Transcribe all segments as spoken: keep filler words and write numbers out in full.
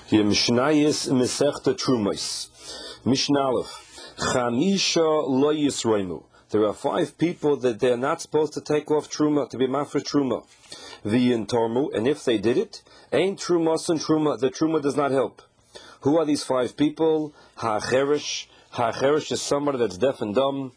Here Mishnayis Mesechta Trumos. Mishnah Aleph. Chamisha lo yisroimu. There are five people that they are not supposed to take off truma, to be mafresh truma. V'yin tormu, and if they did it, ain't trumas and truma. The truma does not help. Who are these five people? Ha'cherish. Ha'cherish is somebody that's deaf and dumb.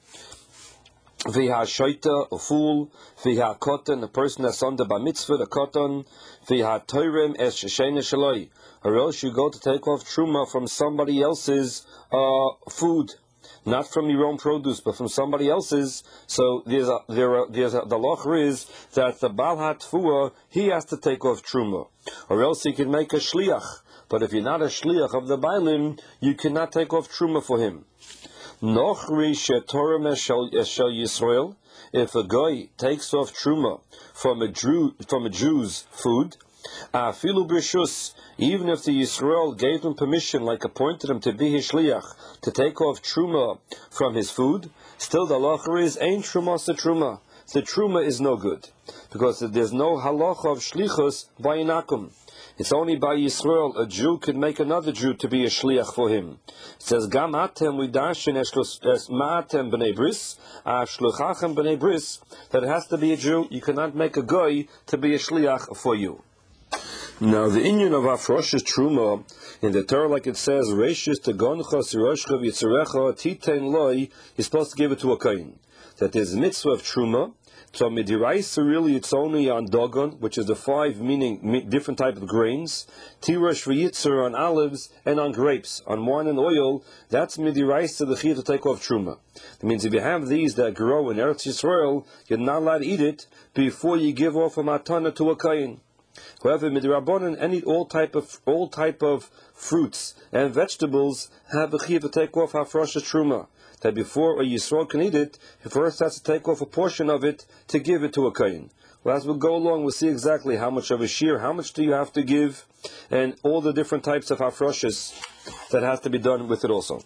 V'ha'shoita, a fool. V'ha'kotan, a person that's under bar mitzvah, a kotan. V'ha'toirem es sheshena shaloi. Or else you go to take off truma from somebody else's uh, food. Not from your own produce, but from somebody else's. So there's a, there are, there's a, the law is that the Baal HaTfuah, he has to take off truma, or else he can make a shliach. But if you're not a shliach of the Baalim, you cannot take off truma for him. Nochri shetorem eshel Yisrael. If a guy takes off truma from a Jew, from a Jew's food, afilu b'rishus, even if the Yisrael gave him permission, like appointed him to be his shliach, to take off truma from his food, still the halacha is ain't truma sa truma. The truma is no good, because there's no halacha of shlichus by inakum. It's only by Yisrael a Jew could make another Jew to be a shliach for him. It says gam atem vidashin es ma'atem b'nei bris, ashluchachem b'nei bris, that it has to be a Jew. You cannot make a guy to be a shliach for you. Now the inyan of Afrosh's truma in the Torah, like it says, Reishis tegoncha siroshcha v'yitzerecha titein loi, you're supposed to give it to a kohen. That there's a mitzvah of truma. So midiraisa really it's only on dogon, which is the five meaning different type of grains. Tirash v'yitzer on olives and on grapes, on wine and oil. That's midiraisa the chiyuv to take off truma. That means if you have these that grow in Eretz Yisrael, you're not allowed to eat it before you give off a matana to a kohen. However, midrabanan, any all type of all type of fruits and vegetables have a chiyuv to take off hafrosha truma. That before a Yisrael can eat it, he first has to take off a portion of it to give it to a kohen. Well, as we we'll go along, we'll see exactly how much of a shear, how much do you have to give, and all the different types of hafroshas that has to be done with it also.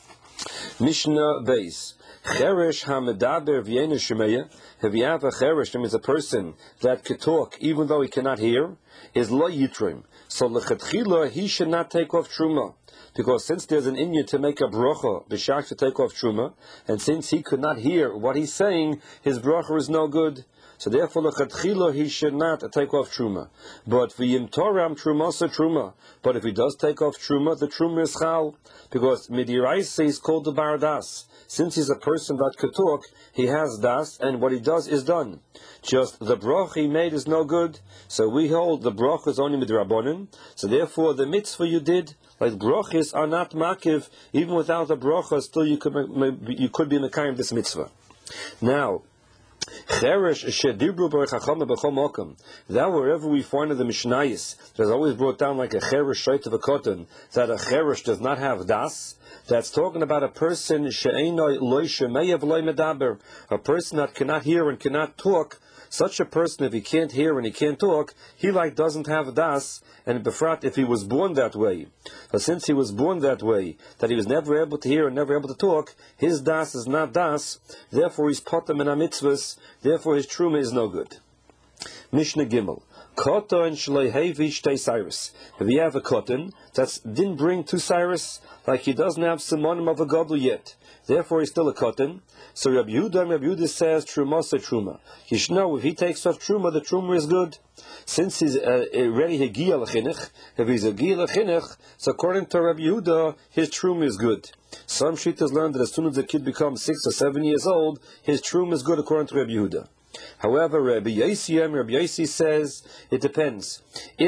Mishnah Beis. Cheresh hamedaber v'yeinu shemeya. If you have a cheresh, that means a person that could talk even though he cannot hear, is lo yitrim. So lechatchila, he should not take off truma. Because since there's an inyan to make a bracha, b'shach to take off truma, and since he could not hear what he's saying, his bracha is no good. So therefore, lechatchila, he should not take off truma. But v'yim toram trumasa truma. But if he does take off truma, the truma is chal, because midiraisa is called the baradas. Since he's a person that could talk, he has das, and what he does is done. Just the bracha he made is no good. So we hold the bracha is only midrabanan. So therefore, the mitzvah you did, like brachas are not makiv, even without the bracha, still you could you could be mekayim this mitzvah. Now, cheresh shedibru b'chacham b'chol mokum. That wherever we find in the Mishnayis, there's always brought down like a cheresh shayt of a cotton, that a cheresh does not have das. That's talking about a person she'enoi loy shemeyev loy medaber, a person that cannot hear and cannot talk. Such a person, if he can't hear and he can't talk, he like doesn't have das, and befrat if he was born that way. But since he was born that way, that he was never able to hear and never able to talk, his das is not das, therefore he's potem in a mitzvahs, therefore his truma is no good. Mishnah Gimel. Koton shleihevi shtei cyrus. If you have a cotton that didn't bring two cyrus, like he doesn't have simonim of a gadol yet, therefore he's still a cotton. So Rabbi Yehuda, Rabbi Yehuda says truma sa truma. You should know if he takes off truma, the truma is good. Since he's uh, already hegia l'chinuch, if he's hegia l'chinuch, so according to Rabbi Yehuda, his truma is good. Some shittas learn that as soon as the kid becomes six or seven years old, his truma is good according to Rabbi Yehuda. However, Rabbi Yossi, Rabbi Yossi says it depends.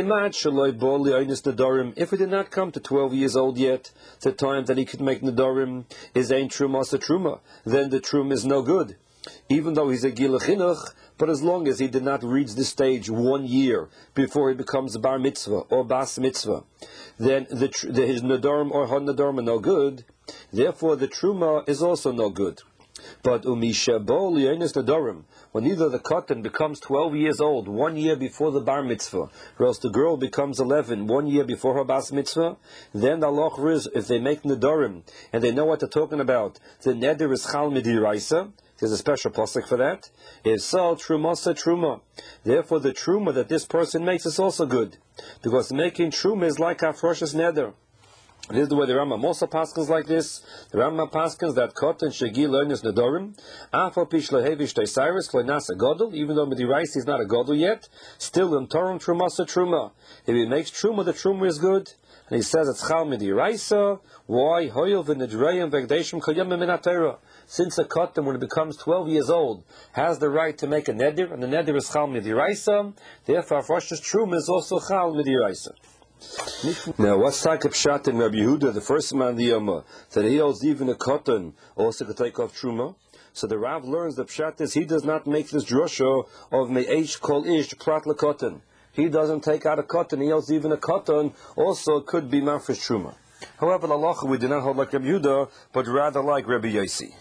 If he did not come to twelve years old yet, the time that he could make nedarim is ain't truma sa truma, then the truma is no good. Even though he's a gil chinuch, but as long as he did not reach this stage one year before he becomes bar mitzvah or bas mitzvah, then the, the his nedarim or hod nedarim are no good. Therefore, the truma is also no good. But umisha bo li'eines nedarim, when either the cotton becomes twelve years old, one year before the bar mitzvah, or else the girl becomes eleven, one year before her bas mitzvah, then the halacha is, if they make nedarim, and they know what they're talking about, the neder is chal midiraisa, There's a special pasuk for that. If so, trumasa truma. Therefore, the truma that this person makes is also good, because making truma is like afroshas neder. This is the way the Rambam also paskins like this. The Rambam paskins that cotton shegi learners nedorim, afal pish lehevish teisaris nasa godel. Even though Midiraisi is not a godel yet, still in Torah trumasa truma. If he makes truma, the truma is good. And he says it's chal Midiraisa. Why hoyel v'nedreim v'gdeishim kol yomim min haTorah. Since a cotton, when it becomes twelve years old, has the right to make a neder, and the neder is chal Midiraisa, therefore Rosh's truma is also chal Midiraisa. Now, what's like a pshat in Rabbi Yehuda, the first man the Yoma, that he holds even a cotton also could take off truma? So the Rav learns the pshat is he does not make this drosha of me'esh kol ish prat cotton. He doesn't take out a cotton. He holds even a cotton also could be mafresh truma. However, the halacha we do not hold like Rabbi Yehuda, but rather like Rabbi Yossi.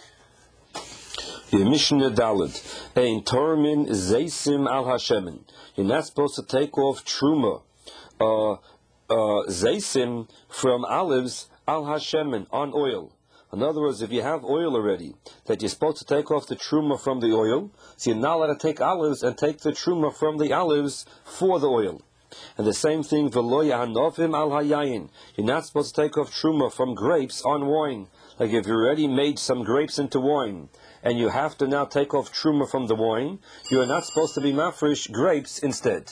Mishnah Daled, ein tormin zeisim al hashemin. You're not supposed to take off truma. Uh, Uh, zeisim from olives al hashemen on oil. In other words, if you have oil already that you're supposed to take off the truma from the oil, so you're not allowed to take olives and take the truma from the olives for the oil. And the same thing, v'lo yahanovim al hayayin. You're not supposed to take off truma from grapes on wine. Like if you already made some grapes into wine, and you have to now take off truma from the wine, you are not supposed to be mafresh grapes instead.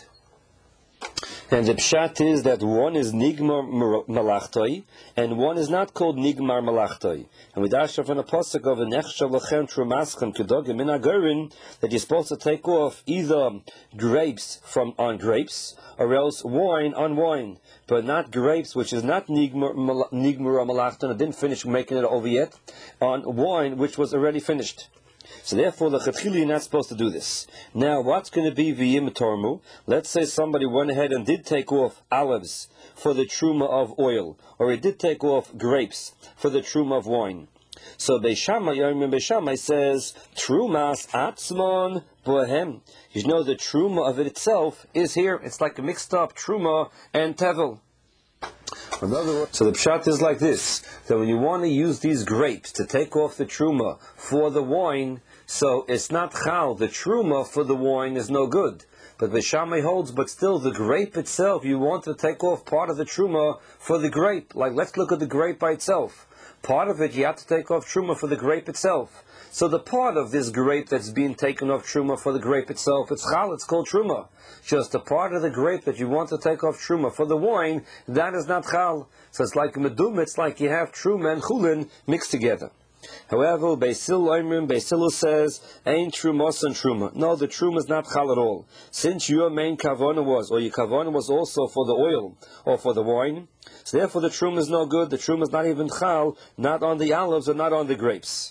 And the pshat is that one is nigmar malachtoi, and one is not called nigmar malachtoi. And we dash from a pasuk of nechshav lachem trumaschem kedogim min hagorin, that you're supposed to take off either grapes from on grapes, or else wine on wine, but not grapes, which is not nigmar malachton, and didn't finish making it over yet, on wine which was already finished. So therefore, the Chetchili, you're not supposed to do this. Now, what's going to be v'yim tormu? Let's say somebody went ahead and did take off olives for the truma of oil, or he did take off grapes for the truma of wine. So Beishamai, Yomim Beishamai says, trumas atzmon bohem. You know the truma of it itself is here. It's like a mixed up truma and tevel. So the pshat is like this, that when you want to use these grapes to take off the truma for the wine, so it's not chal, the truma for the wine is no good. But Beishamai holds, but still the grape itself, you want to take off part of the truma for the grape. Like, let's look at the grape by itself. Part of it, you have to take off truma for the grape itself. So the part of this grape that's being taken off truma for the grape itself, it's chal, it's called truma. Just a part of the grape that you want to take off truma for the wine, that is not chal. So it's like medum, it's like you have truma and chulin mixed together. However, Beisil Oimrim, Beisilu says, ain't trumos and truma. No, the truma is not chal at all. Since your main kavana was, or your kavana was also for the oil, or for the wine, so therefore the truma is no good, the truma is not even chal, not on the olives or not on the grapes.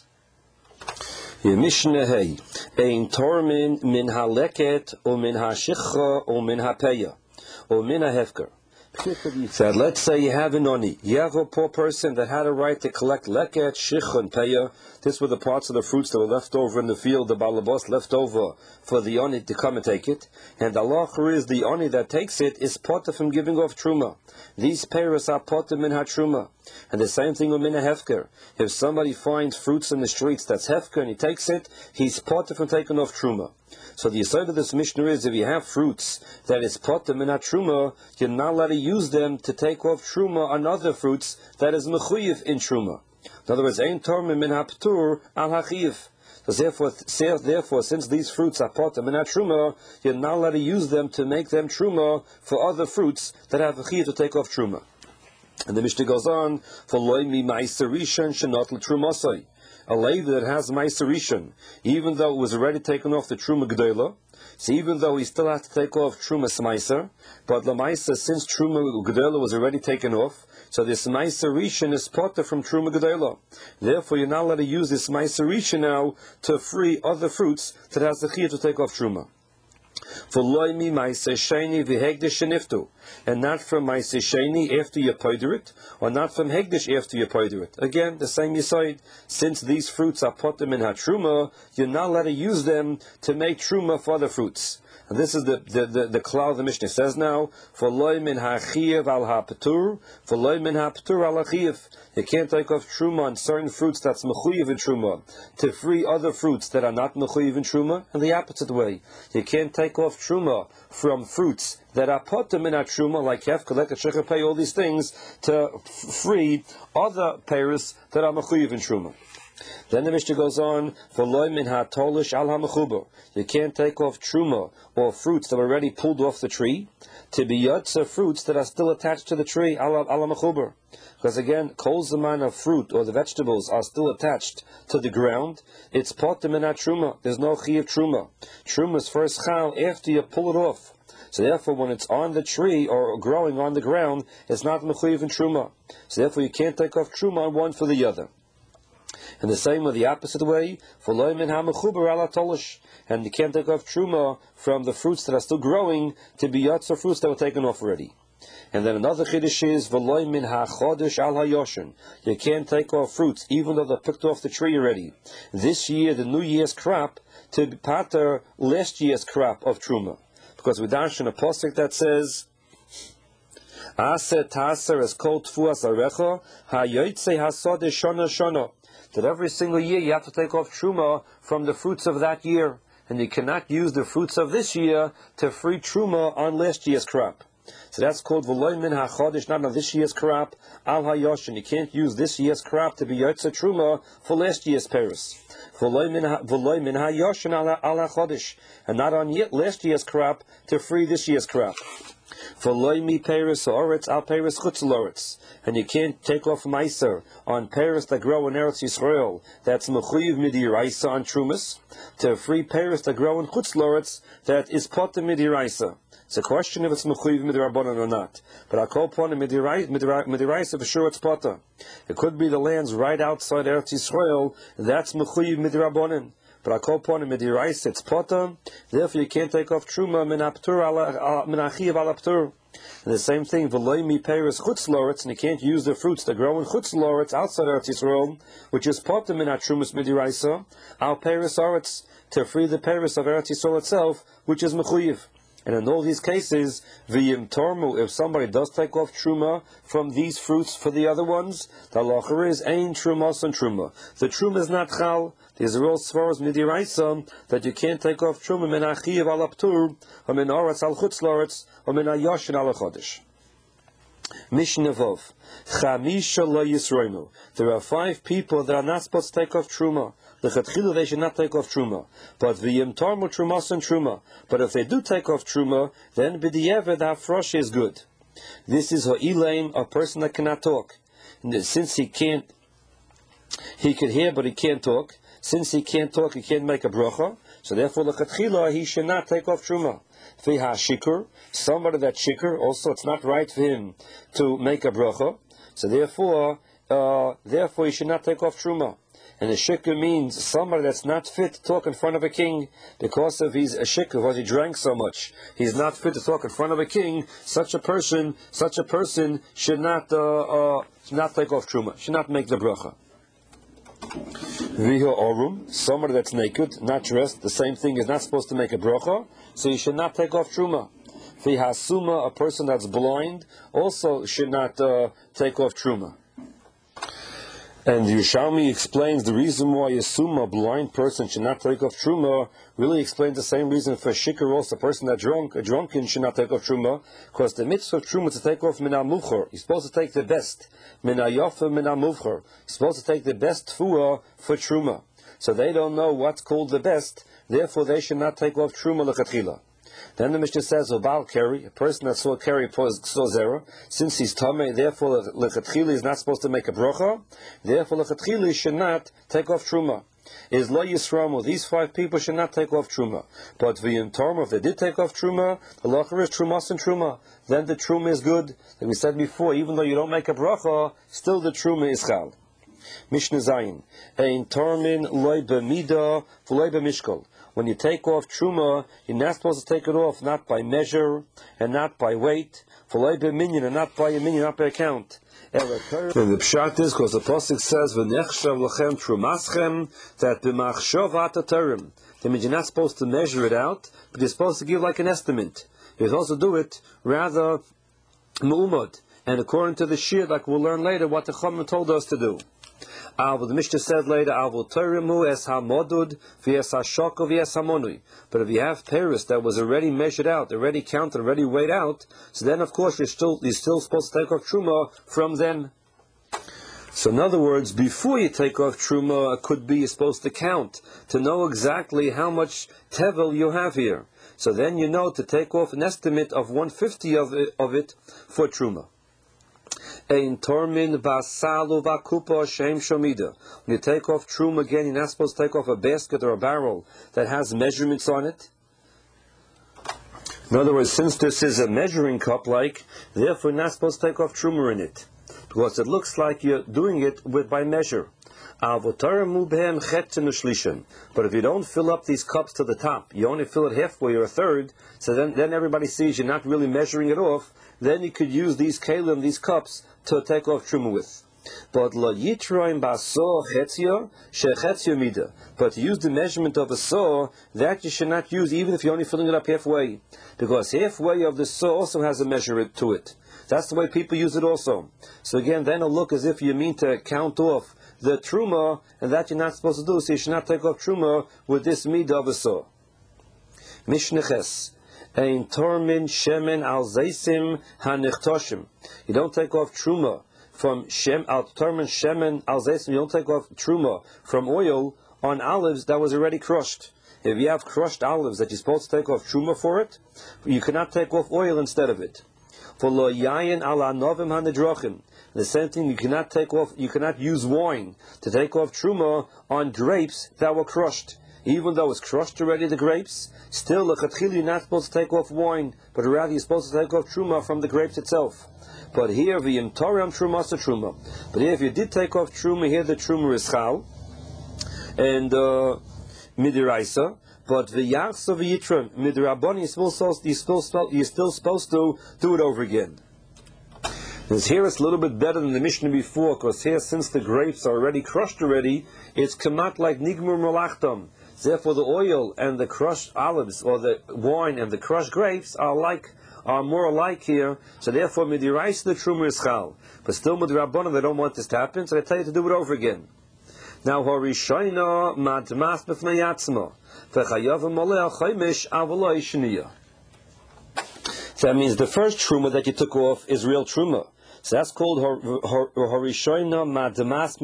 Mishnah Hey, ein tormin min haleket, or min hashicha, or min hapeya, or min hahefker. That let's say you have an oni, you have a poor person that had a right to collect leket, shich, and peya. This were the parts of the fruits that were left over in the field, the balabos left over for the oni to come and take it. And the halacha is the oni that takes it is potter from giving off truma. These peiros are potter min ha-truma. And the same thing with min ha-hefker. If somebody finds fruits in the streets that's hefker and he takes it, he's potter from taking off truma. So the aside of this Mishnah is, if you have fruits that is potter min ha-truma, you're not allowed to use them to take off truma on other fruits that is mechuyev in truma. In other words, ein tormin min ha-ptur al ha-chiyev. So therefore, therefore, since these fruits are potter min ha-truma, you're not allowed to use them to make them truma for other fruits that have a chiyev to take off truma. And the Mishnah goes on, for loy mi ma'aser rishon shenot l'trumasai. A lady that has ma'aser rishon, even though it was already taken off the truma gedela, so even though he still has to take off truma ma'aser, but the ma'aser, since truma gedela was already taken off, so this ma'aser rishon is potter from truma gedela. Therefore, you're not allowed to use this ma'aser rishon now to free other fruits that has the chiyuv to take off truma. V'loimi ma'aseh sheni v'hegdish sheniftu, and not from ma'aseh sheni after you powder it, or not from hegdish after you powder it. Again, the same yisoid. Since these fruits are potem in hatruma, you're not allowed to use them to make truma for other fruits. And this is the the the, the cloud the Mishnah says now. V'loi min ha'chiyev al ha'patur, v'loi min ha'patur al ha'chiyev. You can't take off truma on certain fruits that's mechuyev in truma to free other fruits that are not mechuyev in truma, and the opposite way. You can't take off truma from fruits that are potem in a truma, like hefka, like a shechapay, all these things, to f- free other peiros that are mechuyev in truma. Then the Mishnah goes on, "V'loi min ha'tolish al ha'mechuber." You can't take off truma or fruits that are already pulled off the tree to be yotza fruits that are still attached to the tree al ha'mechuber. Because again, kol zaman of fruit or the vegetables are still attached to the ground. It's potem in truma. There's no chi of truma. Truma is first chal after you pull it off. So therefore, when it's on the tree or growing on the ground, it's not mechuyev in truma. So therefore, you can't take off truma on one for the other. And the same way, the opposite way, v'loi min ha'mechuber al ha'tolish, and you can't take off truma from the fruits that are still growing to be yotza fruits that were taken off already. And then another chiddush is v'loi min ha'chodesh al ha'yoshen. You can't take off fruits even though they're picked off the tree already. This year, the new year's crop, to pater last year's crop of truma, because we dash in a pasuk that says, "Aser taser es kol tfuas arecha ha'yotzei hasodeh shana shana." That every single year you have to take off truma from the fruits of that year, and you cannot use the fruits of this year to free truma on last year's crop. So that's called v'loi min ha'chodesh, not on this year's crop, al ha'yoshen. You can't use this year's crop to be yotze truma for last year's peiros. V'loi min ha'yoshen al ha'chodesh, and not on yet last year's crop to free this year's crop. V'loi mi peiros ha'oretz al peiros chutz l'oretz, and you can't take off meiser on peiros that grow in Eretz Yisrael. That's mechuyev midiraisa on trumas to free peiros that grow in chutz l'oretz that is potem midiraisa. It's a question if it's mechuyev midirabanan or not. But I call upon midiraisa for sure it's potem. It could be the lands right outside Eretz Yisrael. That's mechuyev midirabanan. But I call upon a midiraisa, it's potem. Therefore, you can't take off truma min ha'ptur ala min ha'chiyev al ha'ptur. And the same thing, v'loi mi peiros chutz l'oretz, and you can't use the fruits that grow in chutz l'oretz outside Eretz Yisrael, which is potem min ha'trumas midiraisa, al peiros oretz, to free the peiros of Eretz Yisrael itself, which is mechuyev. And in all these cases, v'yim tormu, if somebody does take off truma from these fruits for the other ones, the halacha is ein trumas and truma. The truma is not chal. These are all svaros midiraisa that you can't take off truma min ha'chiyev al ha'ptur, or min oretz al chutz l'oretz, or min ha'yoshen al ha'chodesh. Mishnah Vov. Chamisha lo yisroinu. There are five people that are not supposed to take off truma. The chatchilu they should not take off truma. But v'yim tarmu trumas and truma. But if they do take off truma, then b'di'eved ha'frosh is good. This is ha'ileim, a person that cannot talk. And since he can't, he could hear but he can't talk. Since he can't talk, he can't make a bracha. So therefore, the chatchilu he should not take off truma. V'ha shikur, somebody that's shikur, also it's not right for him to make a bracha. So therefore, uh, therefore he should not take off truma. And a shikur means somebody that's not fit to talk in front of a king because of he's a shikur, because he drank so much. He's not fit to talk in front of a king. Such a person, such a person should not, uh, uh, should not take off truma. Should not make the bracha. Viha orum, somebody that's naked, not dressed, the same thing is not supposed to make a bracha, so you should not take off truma. Viha suma, a person that's blind, also should not uh, take off truma. And Yerushalmi explains the reason why a suma, a blind person, should not take off truma, really explains the same reason for shikar, also a person that's drunk, a drunken should not take off truma, because the mitzvah of truma is to take off min ha'muchar. You're supposed to take the best. Min ha'yofa min ha'muchar. You're supposed to take the best fuah for truma. So they don't know what's called the best, therefore they should not take off truma lechatchila. Then the Mishnah says, Obal Keri, a person that saw Keri saw Zera, since he's Tameh, therefore lechatchila is not supposed to make a bracha, therefore lechatchila should not take off truma. Is Lo Yisramu, these five people should not take off truma. But V'yim Torma, if they did take off truma, the halacha is trumas and truma. Then the truma is good. Like we said before, even though you don't make a bracha, still the truma is chal. Mishnah Zayin. Ein Tormin loy b'mida v'loy b'mishkol. When you take off truma, you're not supposed to take it off not by measure and not by weight, v'loy b'minyan, and not by a minyan, not by a count. And the pshat is because the pasuk says v'nechshav lachem trumaschem, that b'machshov ataterim. That means you're not supposed to measure it out, but you're supposed to give like an estimate. You're supposed to do it rather mu'umad, and according to the shir, like we'll learn later, what the Chachamim told us to do. But the Mishnah said later, es hamodud v'es hashoko v'es hamonui. But if you have Paris that was already measured out, already counted, already weighed out, so then of course you're still you're still supposed to take off truma from them. So in other words, before you take off truma, it could be you're supposed to count to know exactly how much tevel you have here. So then you know to take off an estimate of one fifty of it, of it for truma. Ein tormin basalu vakupa shem shomida. When you take off truma again, you're not supposed to take off a basket or a barrel that has measurements on it. In other words, since this is a measuring cup, like, therefore you're not supposed to take off truma in it, because it looks like you're doing it with by measure. But if you don't fill up these cups to the top, you only fill it halfway or a third, so then, then everybody sees you're not really measuring it off, then you could use these kalim, these cups, to take off truma with. But But to use the measurement of a saw, that you should not use even if you're only filling it up halfway, because halfway of the saw also has a measure to it. That's the way people use it also. So again, then it'll look as if you mean to count off the truma, and that you're not supposed to do, so you should not take off truma with this midah of a saw. Mishnah Ches. Ein tormin shemen al zeisim hanichtoshim. You don't take off truma from shem al tormin shemen al zeisim. You don't take off truma from oil on olives that was already crushed. If you have crushed olives that you're supposed to take off truma for it, you cannot take off oil instead of it. For lo yayin ala novim hanidrochim. The same thing, you cannot take off. You cannot use wine to take off truma on grapes that were crushed. Even though it's crushed already, the grapes, still, lechatchila, you're not supposed to take off wine, but rather you're supposed to take off truma from the grapes itself. But here, v'yim toram truma sa truma. But here, if you did take off truma, here the truma is chal, and uh, midiraisa, but v'yachsa v'yitron, midirabon, you're still, you're, still, you're still supposed to do it over again. Because here it's a little bit better than the Mishnah before, because here, since the grapes are already crushed already, it's kamat like nigmur malachtam. Therefore, the oil and the crushed olives, or the wine and the crushed grapes, are like are more alike here. So therefore, midiraisa the truma is chal. But still, midirabbanan, they don't want this to happen, so they tell you to do it over again. Now, harishayna madmas b'fnei yatzma v'chayav maleh chaymish avaloi shniyah. So that means the first truma that you took off is real truma. So that's called Horishoina Madmas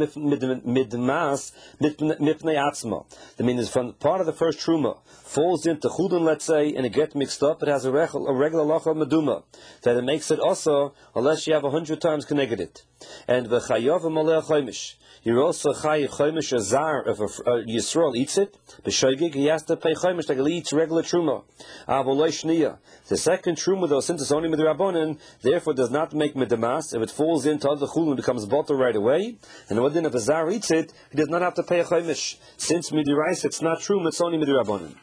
Midmas Mipnei Atzma. That means from part of the first truma falls into chulin, let's say, and it gets mixed up. It has a, reg- a regular lacha meduma that it makes it also unless you have a hundred times connected it. And v'chayav maleh chaimish. You're also chayiv chaimish a zar if a, a Yisrael eats it. B'shoigig he has to pay chaimish like he eats regular truma. Avoloi shniya. The second truma, though, since it's only midrabanan, therefore does not make midamas. If it falls into other chulin, it becomes butter right away. And then if a zar eats it, he does not have to pay a chaimish. Since midiraisa, it's not truma, it's only midrabanan.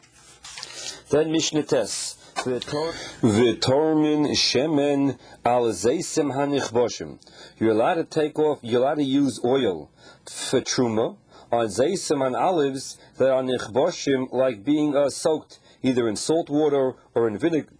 Then Mishnah Tes. V'tormin shemen al zeisim hanichboshim. You're allowed to take off, you're allowed to use oil for truma on zeisim, on olives that are nichboshim, like being uh, soaked either in salt water or in vinegar.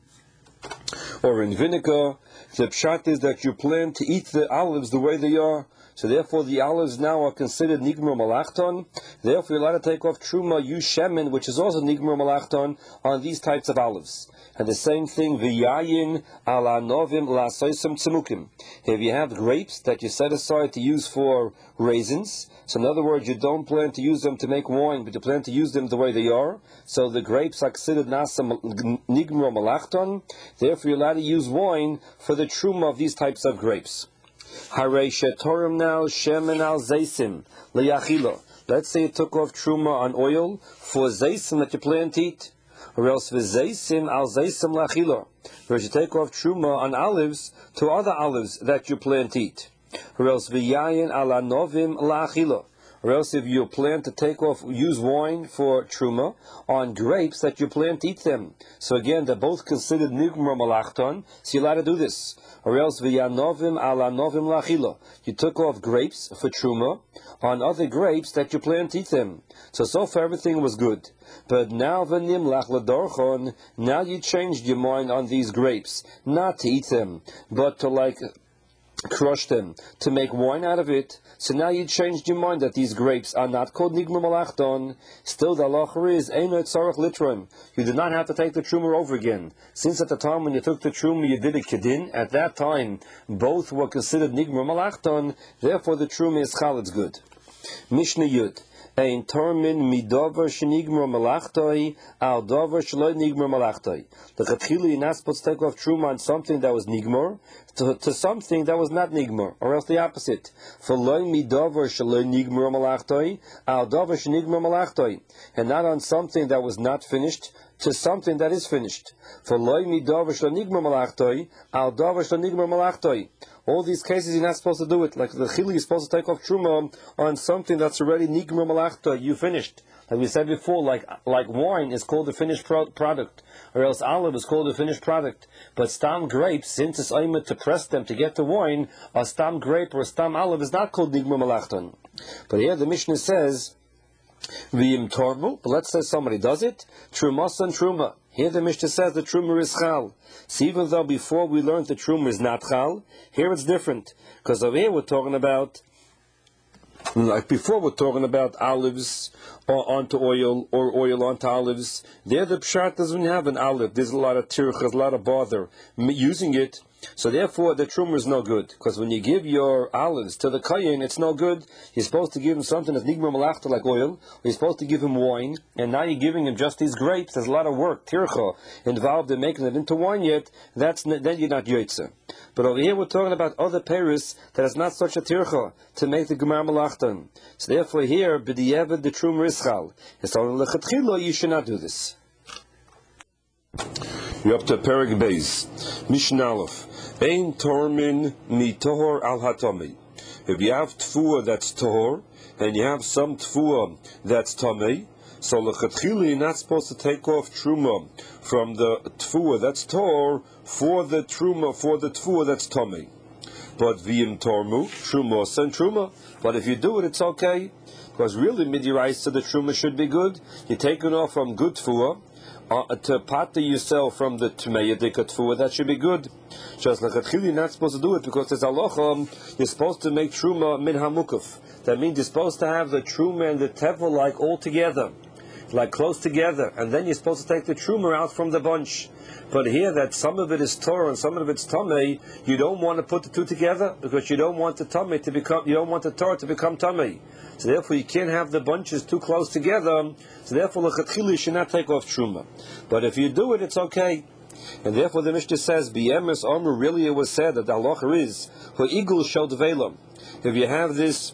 Or in vinegar. The pshat is that you plan to eat the olives the way they are. So therefore the olives now are considered nigmur malachton. Therefore you're allowed to take off truma, use shemen, which is also nigmur malachton, on these types of olives. And the same thing, v'yayin ala novim la'soisem tzemukim. If you have grapes that you set aside to use for raisins, so in other words, you don't plan to use them to make wine, but you plan to use them the way they are, so the grapes are considered nasa nigmur malachton. Therefore you're allowed to use wine for the truma of these types of grapes. Harei shetorim now shemen al zeisim liyachilo. Let's say you took off truma on oil for zeisim that you plan to eat, or else v'zeisim al zeisim lachilo. Or you take off truma on olives to other olives that you plan to eat. Or else v'yayin ala novim la'achila. Or else if you plan to take off, use wine for truma on grapes that you plan to eat them. So again, they're both considered nigmar malachton, so you're allowed to do this. Or else v'yanovim ala novim la'achila. You took off grapes for truma on other grapes that you plan to eat them. So so far everything was good. But now v'nimlach l'dorchon, now you changed your mind on these grapes, not to eat them, but to like crush them, to make wine out of it. So now you changed your mind that these grapes are not called nigmar malachton. Still the halacha is eino tzarich litron. You did not have to take the truma over again. Since at the time when you took the truma you did a kedin, at that time both were considered nigmar malachton, therefore the truma is chal, it's good. Mishnah Yud. Ein termin midover shenigmar malachtoi al dover shloi nigmar malachtoi. The chatchila you're not supposed to take off truma on something that was nigmar to, to something that was not nigmar, or else the opposite. For loi midover shloi nigmar malachtoi al dover shenigmar malachtoi, and not on something that was not finished to something that is finished. For loi midover shloi nigmar malachtoi al dover shloi nigmar malachtoi. All these cases you're not supposed to do it. Like the chili, you're supposed to take off truma on something that's already nigmar malachta, you finished. Like we said before, like like wine is called a finished pro- product, or else olive is called a finished product. But stam grapes, since it's aimed to press them to get the wine, a stam grape or a stam olive is not called nigmar malachta. But here the Mishnah says, v'yim tormu, but let's say somebody does it, trumas and truma. Here the Mishnah says the truma is chal. So even though before we learned the truma is not chal, here it's different. Because over here we're talking about, like before we're talking about olives or onto oil, or oil onto olives. There the pshat doesn't have an olive. There's a lot of tirch, there's a lot of bother using it. So therefore the truma is no good. Because when you give your olives to the kayin, it's no good. You're supposed to give him something that's nigmar malachta like oil. Or you're supposed to give him wine. And now you're giving him just these grapes. There's a lot of work, tircha, involved in making it into wine yet. That's Then you're not yoitze. But over here we're talking about other peris that is not such a tircha to make the gemar malachta. So therefore here, b'diavad the truma is chal. And so lechatchila you should not do this. You're up to Perek Beis. Mishnah Aleph. Ein tormin mi tohor al hatami. If you have tfuah that's tohor, and you have some tfuah that's tamei, so lechatchila you're not supposed to take off truma from the tfuah that's tohor for the truma for the tfuah that's tamei. But v'im tormu truma and truma. But if you do it, it's okay, because really midiraisa the truma should be good. You're taking off from good tfuah. Uh, to pata yourself from the tmei yedikatfuah, that should be good. Just like lechatchila, you're not supposed to do it because there's halacha. You're supposed to make truma min hamukuf. That means you're supposed to have the truma and the tevel like all together, like close together, and then you're supposed to take the truma out from the bunch. But here, that some of it is Torah and some of it's tamei, you don't want to put the two together because you don't want the tamei to become, you don't want the Torah to become tamei. So therefore, you can't have the bunches too close together. So therefore, lechatchila you should not take off truma. But if you do it, it's okay. And therefore, the Mishnah says, "B'yemes Omer." Really, it was said that the halacha is ha'igul shel dvelam. If you have this,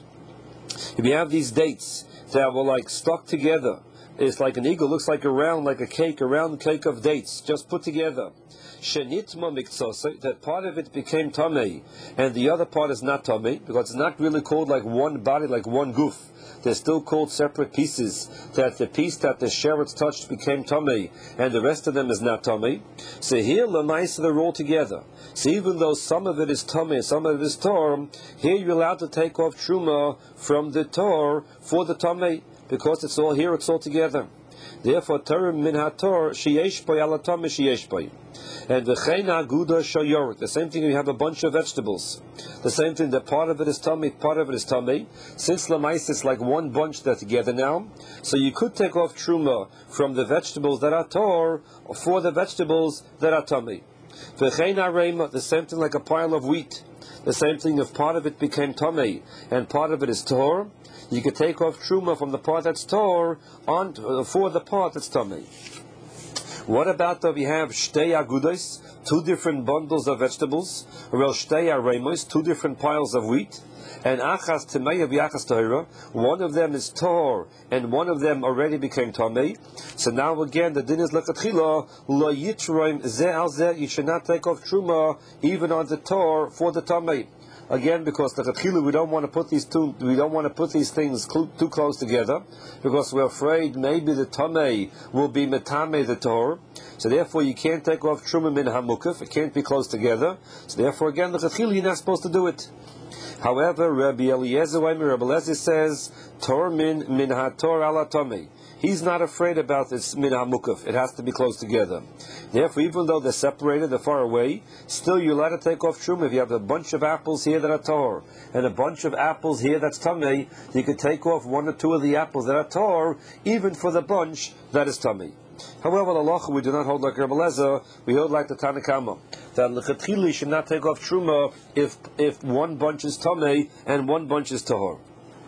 if you have these dates that were like stuck together. It's like an eagle, looks like a round, like a cake, a round cake of dates, just put together. Shenitma miktsose, that part of it became tamei, and the other part is not tamei, because it's not really called like one body, like one goof. They're still called separate pieces. That the piece that the sheretz touched became tamei, and the rest of them is not tamei. So here, l'maisa, they're all together. So even though some of it is tamei, some of it is tor, here you're allowed to take off truma from the tor for the tamei. Because it's all here, it's all together. Therefore, Terem min hator sheyesh boy alatam sheyesh boy, and v'chein aguda shayorut. The same thing. You have a bunch of vegetables. The same thing. That part of it is tummy, part of it is tummy. Since lamais it's like one bunch that's together now, so you could take off truma from the vegetables that are tor for the vegetables that are tummy. V'chein arema. The same thing like a pile of wheat. The same thing. If part of it became tummy and part of it is tor, you could take off truma from the part that's tor on uh, for the part that's tamei. What about if you have shtei agudos, two different bundles of vegetables, or else shtei aremos, two different piles of wheat, and achas tamei v'achas tahira, one of them is tor and one of them already became tamei. So now again the din is lechatchila lo yitroim ze al ze. You should not take off truma even on the tor for the tamei. Again, because the Chetchilu, we don't want to put these two, we don't want to put these things cl- too close together, because we're afraid maybe the Tamei will be Metame the Tor. So therefore, you can't take off Truma min Hamukaf. It can't be close together. So therefore, again, the Chetchilu, you're not supposed to do it. However, Rabbi Eliezer, Rabbi Eliezer says, Tor min min hator ala Tamei. He's not afraid about this min hamukaf. It has to be close together. Therefore, even though they're separated, they're far away, still you're allowed to take off truma. If you have a bunch of apples here that are tor, and a bunch of apples here that's tamei, you could take off one or two of the apples that are tor, even for the bunch that is tamei. However, the halacha we do not hold like Rabbi Eliezer, we hold like the Tanna Kama, that l'chatchila should not take off truma if if one bunch is tamei and one bunch is tahor.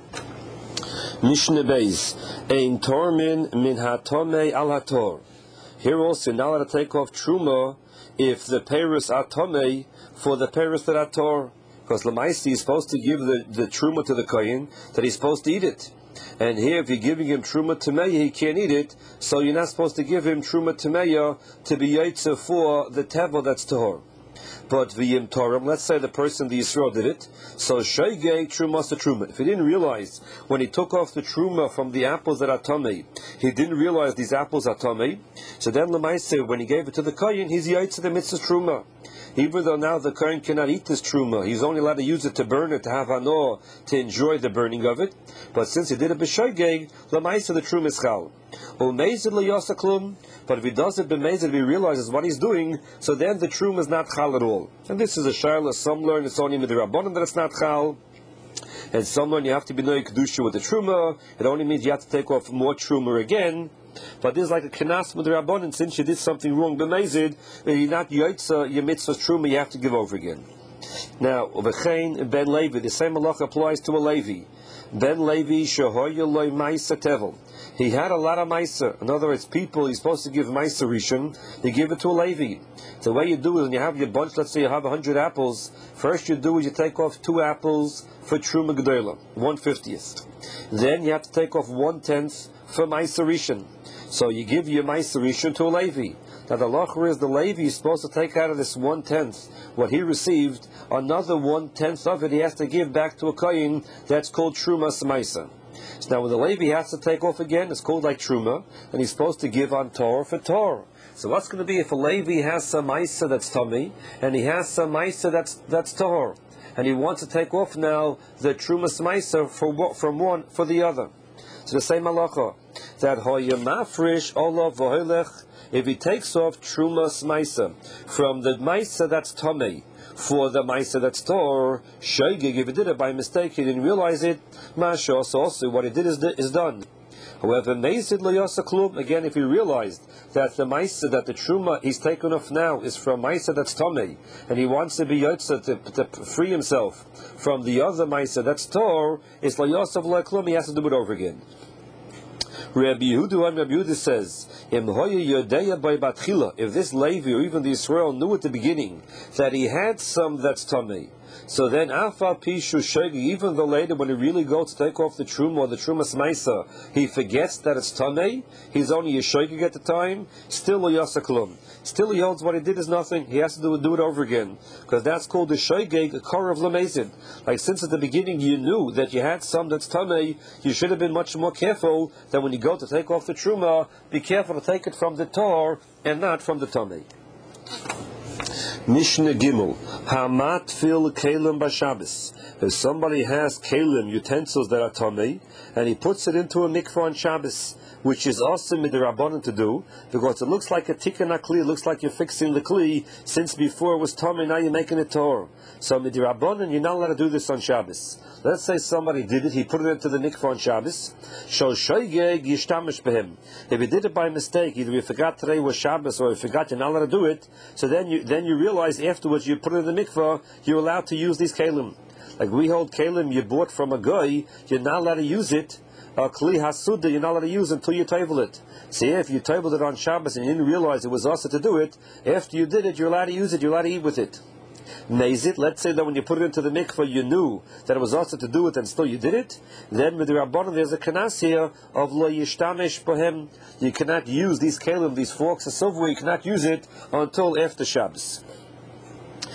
Mishnah Beis, ein tormin min hatomei al hator. Here also, now allowed to take off truma if the peiros are tomei for the peiros that are tor, because lemaisi is supposed to give the, the truma to the kohen that he's supposed to eat it. And here, if you're giving him truma tameya, he can't eat it, so you're not supposed to give him truma tameya to be yaitza for the tevel that's tahor. But v'yim torim, let's say the person, the Yisrael, did it, so shoygei trumas the truma. If he didn't realize, when he took off the truma from the apples that are tamei, he didn't realize these apples are tamei, so then l'maaseh, when he gave it to the kohen, he's yaitza the mitzvah truma. Even though now the kohen cannot eat this truma, he's only allowed to use it to burn it, to have hanor, to enjoy the burning of it. But since he did it b'shoygei, l'maaseh the truma is chal. U'meizid l'yasa klum. But if he does it b'meizid, he realizes what he's doing, so then the truma is not chal at all. And this is a shayla. Some learn it's only midrabanan that it's not chal, and some learn you have to be noy kedusha with the truma. It only means you have to take off more truma again. But this is like a kenas midrabanan. Since you did something wrong b'meizid, you're not yaitza your mitzvah truma. You have to give over again. Now, v'chein ben Levi, the same halacha applies to a Levi. Ben Levi shehoya loy ma'isa tevel. He had a lot of ma'isa. In other words, people he's supposed to give ma'isa rishon, you give it to a Levi. The way you do it, when you have your bunch, let's say you have a hundred apples, first you do is you take off two apples for truma gedola, one fiftieth. Then you have to take off one tenth for ma'isa rishon. So you give your ma'isa rishon to a Levi. Now the halacha is the Levi is supposed to take out of this one tenth what he received, another one tenth of it he has to give back to a kohen. That's called trumas ma'isa. So now when the Levi has to take off again, it's called like truma, and he's supposed to give on Torah for Torah. So what's going to be if a Levi has some ma'isa that's tummy, and he has some ma'isa that's that's Torah, and he wants to take off now the trumas ma'isa for from one for the other? So the same halacha that hoya mafrish olav v'holech. If he takes off trumas ma'isa from the ma'isa that's tamei for the ma'isa that's tor, shoygig, if he did it by mistake, he didn't realize it, masha, so also what he did is, is done. However, meizid lo yasa klum, again, if he realized that the ma'isa, that the truma he's taken off now is from ma'isa that's tamei, and he wants to be yotza, to, to free himself from the other ma'isa that's tor, is lo yasa v'lo klum, he has to do it over again. Rabbi Yehuda and Rabbi Yehuda says, if this Levi or even the Israel knew at the beginning that he had some that's tamei, so then afal pishu shegi, even though later when he really goes to take off the truma or the trumas ma'isa, he forgets that it's tamei, he's only a shegi at the time, still a yasaklum. Still he holds what he did is nothing. He has to do, do it over again, because that's called the shogeg, a kor of lamezid. Like since at the beginning you knew that you had some that's tamei, you should have been much more careful that when you go to take off the truma, be careful to take it from the tor and not from the tamei. Mishnah Gimel, Hamat fil kelim b'Shabbos. If somebody has kelim, utensils that are tamei, and he puts it into a mikvah on Shabbos, which is awesome midrabanan to do, because it looks like a tikkun hakli, it looks like you're fixing the kli, since before it was tamei, now you're making it tor. So midrabanan, you're not allowed to do this on Shabbos. Let's say somebody did it, he put it into the mikvah on Shabbos. Shol shoygeg yishtamish behem. If he did it by mistake, either you forgot today was Shabbos or you forgot you're not allowed to do it, so then you then you realize afterwards you put it in the mikvah, you're allowed to use these kelim. Like we hold kelim you bought from a guy, you're not allowed to use it. A kli hasuda, you're not allowed to use until you table it. See, if you tabled it on Shabbos and you didn't realize it was also to do it, after you did it, you're allowed to use it, you're allowed to eat with it. Nezit, let's say that when you put it into the mikvah, you knew that it was also to do it and still you did it, then with the Rabbanon there's a kanas here of lo yishtamesh bohem. You cannot use these kelim, these forks and silverware, you cannot use it until after Shabbos.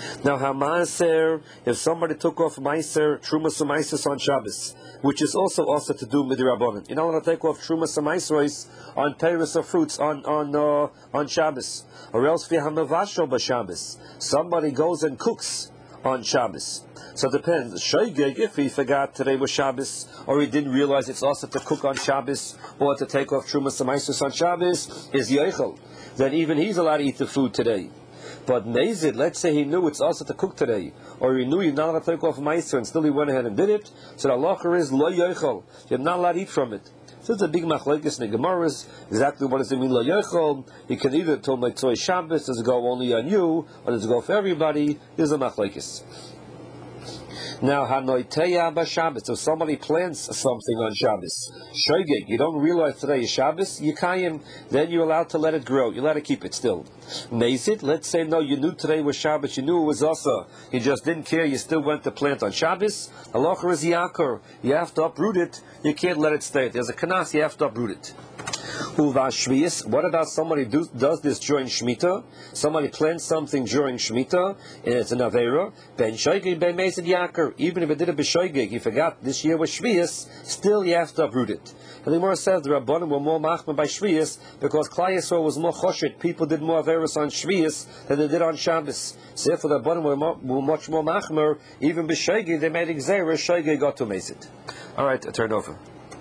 Now, Hamaser, if somebody took off Meiser, Trumas and Meiser on Shabbos, which is also also to do Midirabbanan. You're not going to take off Trumas and Meiser on Paris or fruits on on uh, on Shabbos, or else Fihamavasho b'Shabbos. Somebody goes and cooks on Shabbos. So it depends. Shoygeg, if he forgot today was Shabbos, or he didn't realize it's also to cook on Shabbos, or to take off Trumas and Meiser on Shabbos, is Yochel. Then even he's allowed to eat the food today. But Mezid, let's say he knew it's also to cook today, or he knew you're not allowed to take off Meiser, and still he went ahead and did it, so the halacha is Lo Yochel. You're not allowed to eat from it. So it's a big machlekes in the Gemaras, exactly what does it mean Lo Yochel. You can either tell Mitzvah Shabbos, does it go only on you, or does it go for everybody? There's a machlekes. Now, Hanoiteya b'Shabbos. If somebody plants something on Shabbos, Shoygeg, you don't realize today is Shabbos, you kayim, then you're allowed to let it grow. You're allowed to keep it still. Mezid, let's say no, you knew today was Shabbos, you knew it was Asa, you just didn't care, you still went to plant on Shabbos. Halacha is Yakar. You have to uproot it. You can't let it stay. There's a kanas, you have to uproot it. What about somebody do, does this during Shemitah? Somebody plants something during Shemitah, and it's an Aveira. Ben Shoygeg, Ben Mezid Yakar. Even if it did it b'Shoygeg, you forgot this year was Shvius, still you have to uproot it. And the Gemara says the Rabbanim were more machmer by Shvius because Klal Yisrael was more choshet. People did more Aveiros on Shvius than they did on Shabbos. So therefore the Rabbanim were, more, were much more machmer. Even b'Shoygeg, they made Xerah, Shoygeg got to Mezid. All right, I turn over.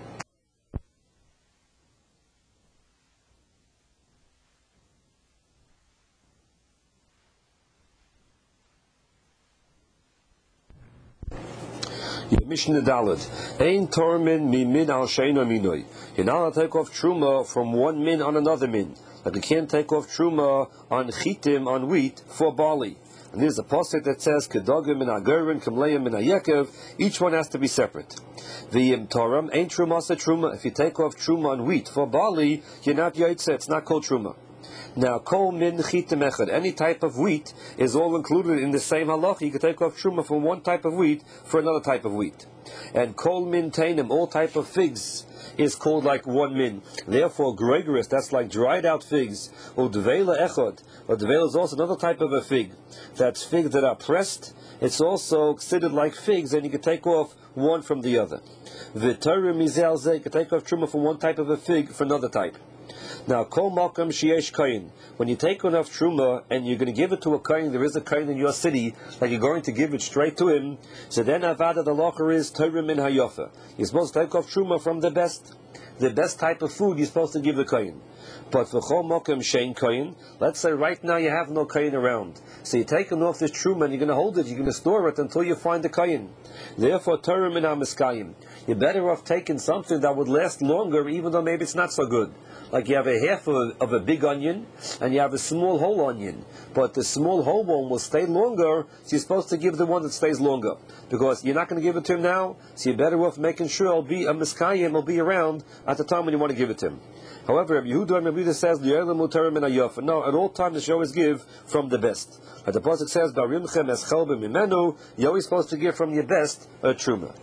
Mishnah Daled. Ein tormin mi min al sheina minoi. You're not allowed to take off truma from one min on another min. Like you can't take off truma on chitim, on wheat, for barley. And there's a pasuk that says kedogim min agerin kamleim min ayekev. Each one has to be separate. V'yim toram ain't truma sa truma. If you take off truma on wheat for barley, you're not yaitze. It's not called truma. Now, kol min chitim echad, any type of wheat is all included in the same halacha. You can take off truma from one type of wheat for another type of wheat. And kol min tainim, all type of figs, is called like one min. Therefore, gregorus, that's like dried out figs. Or devela echad, or devela is also another type of a fig. That's figs that are pressed. It's also considered like figs, and you can take off one from the other. V'torim mizel zeh, you can take off truma from one type of a fig for another type. Now, kol makam sheyesh kain. When you take enough truma and you're going to give it to a kain, there is a kain in your city, like you're going to give it straight to him. So then avada the locher is torim min hayofa. You're supposed to take off truma from the best, the best type of food. You're supposed to give the kain. But for chol makam shein kain, let's say right now you have no kain around, so you're taking off this truma and you're going to hold it, you're going to store it until you find the kain. Therefore, torim min hamiskayim. You're better off taking something that would last longer, even though maybe it's not so good. Like you have a half of a, of a big onion, and you have a small whole onion. But the small whole one will stay longer, so you're supposed to give the one that stays longer. Because you're not going to give it to him now, so you're better off making sure it'll be a miskayim, will be around at the time when you want to give it to him. However, Rabbi Yehuda and Rabbi Yehuda says, no, at all times you should always give from the best. Like the pasuk says, Barimchem eschel b'mimenu, you're always supposed to give from your best a truma.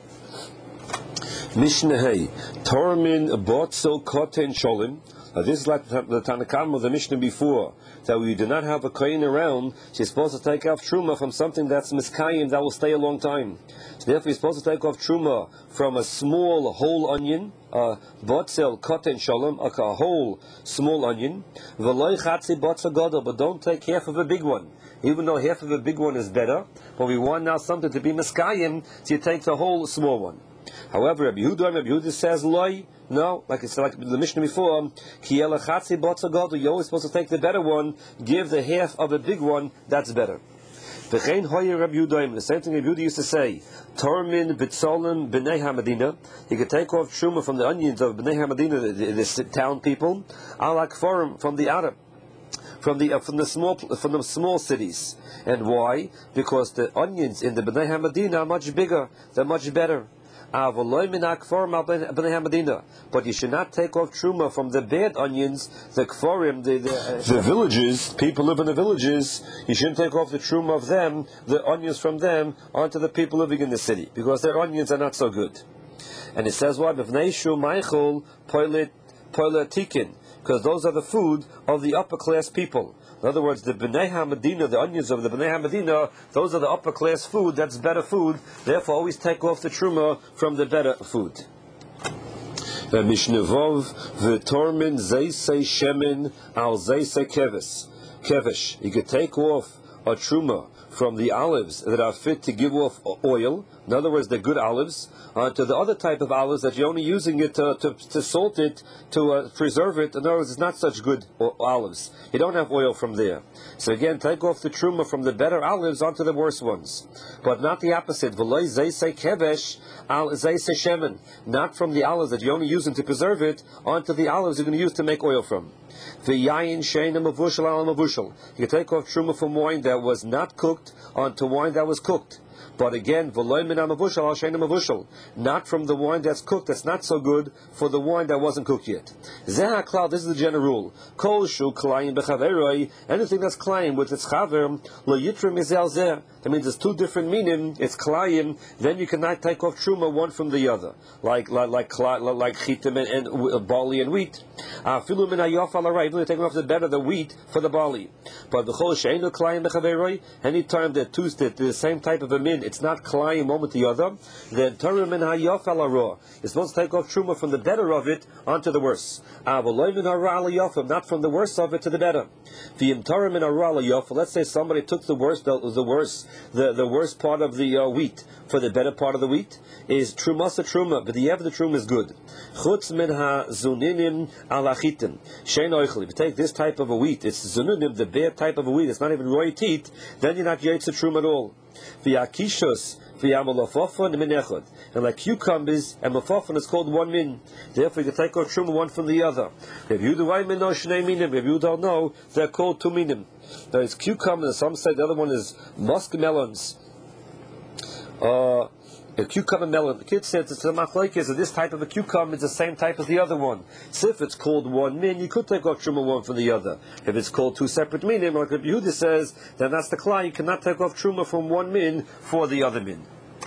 Mishnah Hey, Tormin Botzel Koten Sholim. Uh, this is like the, the Tanakam of the Mishnah before, that we do not have a kohen around, she's supposed to take off truma from something that's miskayim, that will stay a long time. So therefore you're supposed to take off truma from a small whole onion, uh, botzel koten shalom, a, a whole small onion, v'loy chatzi botzel gadol, but don't take half of a big one. Even though half of a big one is better, but we want now something to be miskayim, so you take the whole small one. However, Rabbi Yehuda, Rabbi Yehuda says loy. No, like it's like the Mishnah before, you're always supposed to take the better one, give the half of a big one, that's better. The same thing Rabbi Yehuda used to say, Tormin b'tzolim b'nei hamadina. You could take off truma from the onions of b'nei hamadina, the, the, the town people, alak forum from the Arab, from the uh, from the small from the small cities. And why? Because the onions in the b'nei hamadina are much bigger, they're much better. But you should not take off truma from the bad onions, the kforim, the, the, uh, the villages, people live in the villages. You shouldn't take off the truma of them, the onions from them, onto the people living in the city, because their onions are not so good. And it says what? because those are the food of the upper class people. In other words, the Bnei HaMedina, the onions of the Bnei HaMedina, those are the upper class food, that's better food, therefore always take off the truma from the better food. Mishnevov v'tormin zeisei shemen al zeisei keves. Kevesh, you could take off a truma from the olives that are fit to give off oil. In other words, they're good olives, uh, to the other type of olives that you're only using it to, to, to salt it, to uh, preserve it. In other words, it's not such good o- olives. You don't have oil from there. So again, take off the truma from the better olives onto the worse ones. But not the opposite. V'loi zeisei kevesh al zeisei shemen. Not from the olives that you're only using to preserve it, onto the olives you're going to use to make oil from. V'yayin sheina mavushal al mavushal. You can take off truma from wine that was not cooked onto wine that was cooked. But again, v'loy min ha'mavushal al sheina mavushal, not from the wine that's cooked, that's not so good, for the wine that wasn't cooked yet. Zeh ha'klal, this is the general rule. Kol shu klayim b'chaveroi, anything that's klayim with its chaver, lo yitrim izel zeh. That means there's two different meaning. It's klayim, then you cannot take off truma one from the other, like like like like, like chitim and, and uh, barley and wheat. Afilu min ha'yof al haray, even taking off the better the wheat for the barley. But the chol sheinu klayim b'chaveroi, anytime they're two that the same type of a min, it's not klayim one with the other, then tarim min ha'yof al hara. You're supposed to take off truma from the better of it onto the worse. Avoloy min hara al yofim, not from the worse of it to the better. V'im tarim min hara al yof. Let's say somebody took the worst, the, the worst, the, the worst part of the uh, wheat for the better part of the wheat. Is trumasa truma, but the ever the truma is good. Chutz min ha zuninim al achitim shein oichli. If you take this type of a wheat, it's zununim, the bad type of a wheat. It's not even roy teat. Then you're not yaitz truma at all. V'yakishos v'yamalafofon min echad. And like cucumbers and malafofon is called one min. Therefore, you can take out truma one from the other. If you do one min or shnei minim, if you don't know, they're called two minim. There is cucumbers. Some say the other one is muskmelons. Uh. A cucumber melon. The kid says it's a machlokes, so this type of a cucumber is the same type as the other one. So if it's called one min, you could take off truma one from the other. If it's called two separate minim, like Rabbi Yehuda says, then that's the klai. You cannot take off truma from one min for the other min.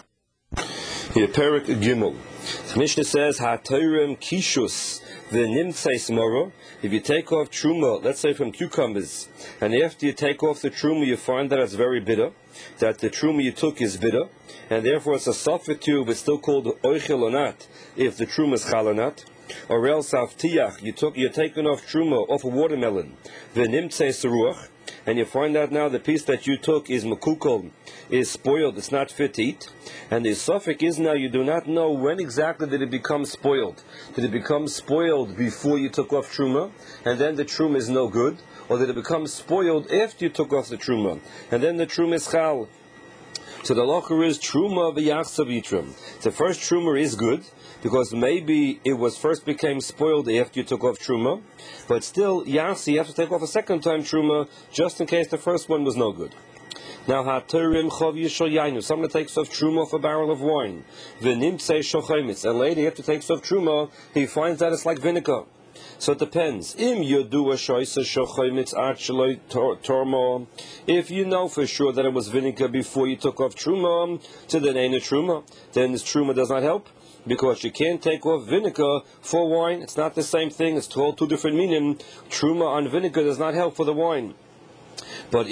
Here, Perik Gimel. The Mishnah says, "Ha'toirem kishus v'nimtzeis moro." If you take off truma, let's say from cucumbers, and after you take off the truma, you find that it's very bitter, that the truma you took is bitter, and therefore it's a suffix to, but still called oichel or not, if the truma is chal or not. Or else avtiach, you took, you're taking off truma off a watermelon, v'nimtzeis ruach, and you find out now the piece that you took is makukol, is spoiled, it's not fit to eat. And the suffix is now you do not know when exactly did it become spoiled. Did it become spoiled before you took off truma, and then the truma is no good? Or did it become spoiled after you took off the truma, and then the truma is chal? So the halacha is truma v'yachsav yitrim. The first truma is good, because maybe it was first became spoiled after you took off truma, but still, yachsi, you have to take off a second time truma, just in case the first one was no good. Now, ha'terim chov yishol yainu. Someone takes off truma off a barrel of wine. V'nimtzei shochaymitz. And later, after takes off truma, he finds that it's like vinegar. So it depends. Im yodua shoysa shochaymitz ad shaloi tormo. If you know for sure that it was vinegar before you took off truma, so then ain't a truma. Then this truma does not help, because you can't take off vinegar for wine. It's not the same thing. It's all two different meaning. Truma on vinegar does not help for the wine. But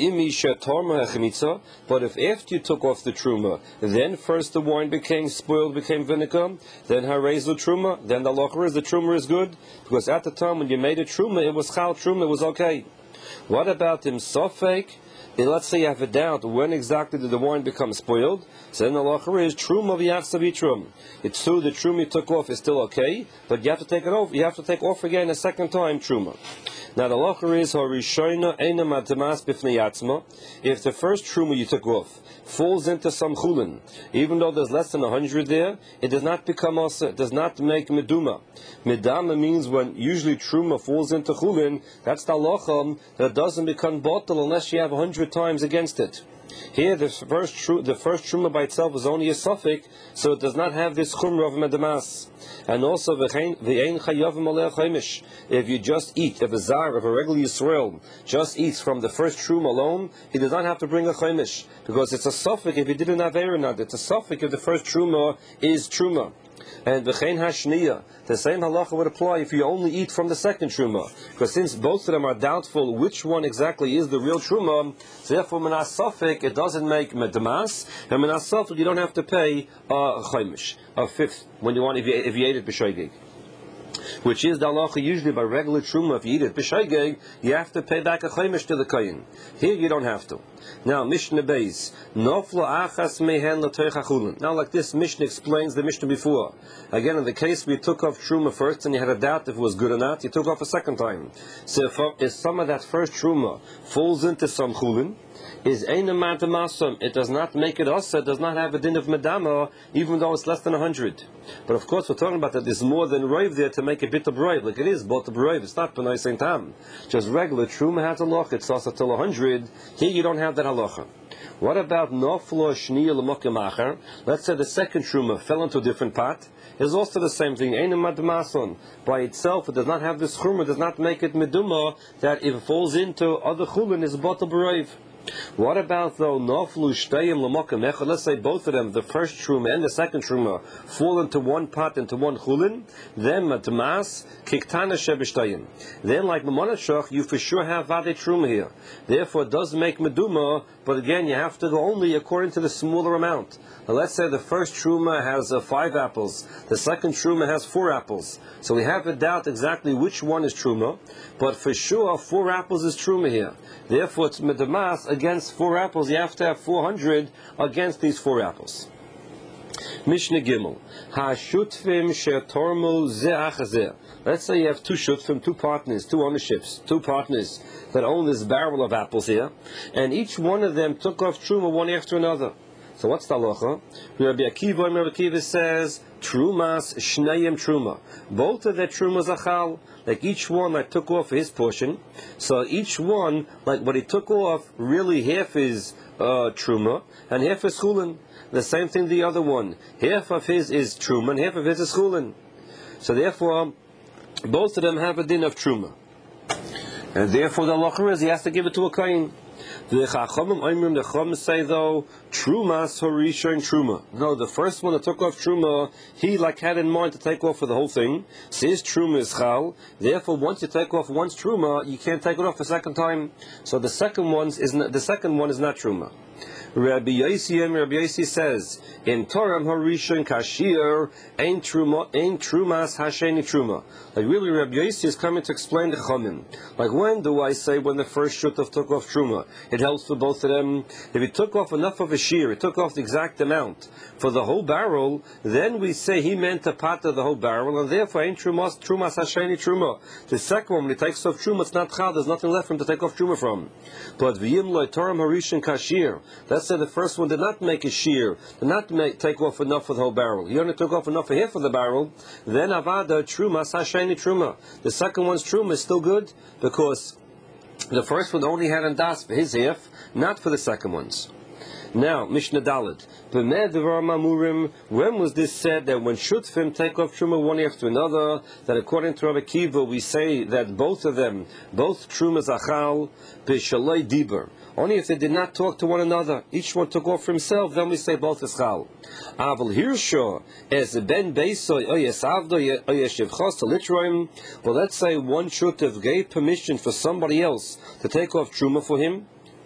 but if after you took off the truma, then first the wine became spoiled, became vinegar, then harezu truma, then the halacha is the truma is good, because at the time when you made a truma, it was chal truma, it was okay. What about him sofek? Let's say you have a doubt when exactly did the wine become spoiled. So then the halacha is truma v'yachsav yitrim. It's true the truma you took off is still okay, but you have to take it off. You have to take off again a second time truma. Now the halacha is harishayna eina matemas b'fnei yatzma. If the first truma you took off falls into some chulin, even though there's less than a hundred there, it does not become asa. It does not make meduma. Medama means when usually truma falls into chulin, that's the halacha that doesn't become bottle unless you have a hundred times against it. Here, the first tru- the first truma by itself is only a suffix, so it does not have this chumra of medamas. And also, v'ein chayavim alei chaimish. If you just eat, if a zar, if a regular Yisrael just eats from the first truma alone, he does not have to bring a chaimish, because it's a suffix if he didn't have or not. It's a suffix if the first truma is truma. And v'chein hashniya, the same halacha would apply if you only eat from the second truma, because since both of them are doubtful which one exactly is the real truma, so therefore minas safek it doesn't make medamas, and minas safek you don't have to pay a uh, chaimish, a fifth when you want if you if you ate it b'shoigeg. Which is the halacha usually by regular truma. If you eat it b'shoigeg, you have to pay back a chaimish to the kohen. Here you don't have to. Now Mishnah Beis noflo achas mehen l'toich. Now like this Mishnah explains the Mishnah before. Again, in the case we took off truma first and you had a doubt if it was good or not, you took off a second time. So if, if some of that first truma falls into some chulin, is eina madamasam, it does not make it asa, it does not have a din of medama, even though it's less than a hundred. But of course, we're talking about that there's more than roiv there to make a bit of roiv, like it is both of roiv. It's not b'nai saint tam. Just regular truma has a loch, it's asa till a hundred. Here you don't have that halacha. What about noflo shniya l'mokim acher? Let's say the second truma fell into a different pot. It's also the same thing. Eina madmason. By itself, it does not have this chumra, does not make it meduma, that if it falls into other chulin, is bot of roiv. What about though noflu shtayim l'mokim echad? Let's say both of them, the first truma and the second truma, fall into one pot, into one chulin. Then matmas kiktana shebishtayim. Then like mamonashach, you for sure have vade truma here. Therefore, it does make meduma, but again, you have to go only according to the smaller amount. Now, let's say the first truma has uh, five apples, the second truma has four apples. So we have a doubt exactly which one is truma, but for sure four apples is truma here. Therefore, it's medamas against four apples. You have to have four hundred against these four apples. Mishnah Gimel. Ha-shutfim she'tormu ze'achazeh. Let's say you have two shutfim, two partners, two ownerships, two partners that own this barrel of apples here, and each one of them took off truma one after another. So what's the halacha? Rabbi Akiva, Rabbi Akiva says, trumas shnayim truma. Both of their trumas achal, like each one like took off his portion. So each one, like what he took off, really half is uh, truma and half is chulin. The same thing the other one. Half of his is truma and half of his is chulin. So therefore, both of them have a din of truma. And therefore the halacha is he has to give it to a kohen. The Chachamim Oimrim, the Chachamim say though, Trumas Horisha and Truma. No, the first one that took off Truma, he like had in mind to take off for the whole thing. Says Truma is Chal. Therefore, once you take off once Truma, you can't take it off a second time. So the second one is not, the second one is not Truma. Rabbi Yossi and Rabbi Yossi says in Torah Harishon Kashir ain't truma ain't trumas hasheni truma. Like really, Rabbi Yossi is coming to explain the Chachamim. Like when do I say when the first shutaf took off truma? It helps for both of them. If he took off enough of a shear, it took off the exact amount for the whole barrel, then we say he meant a part of the whole barrel, and therefore ain't trumas trumas hasheni truma. The second one, when he takes off truma, it's not chal. There's nothing left for him to take off truma from. But v'yim lo Torah Harishon Kashir. Let's say the first one did not make a shear, did not make, take off enough for the whole barrel. He only took off enough for half of the barrel. Then avada truma sasheni truma. The second one's truma is still good because the first one only had an das for his half, not for the second one's. Now, Mishnah Dalet. When was this said that when Shutfim take off Truma one after another, that according to Rabbi Akiva, we say that both of them, both Trumas Achal, Peshalei Diber. Only if they did not talk to one another, each one took off for himself, then we say both is Chal. Aval Hirsho, as Ben Beisoy, Oyes Avdo, Oyes Shevchos, Litroim. Well, let's say one Shutf gave permission for somebody else to take off Truma for him.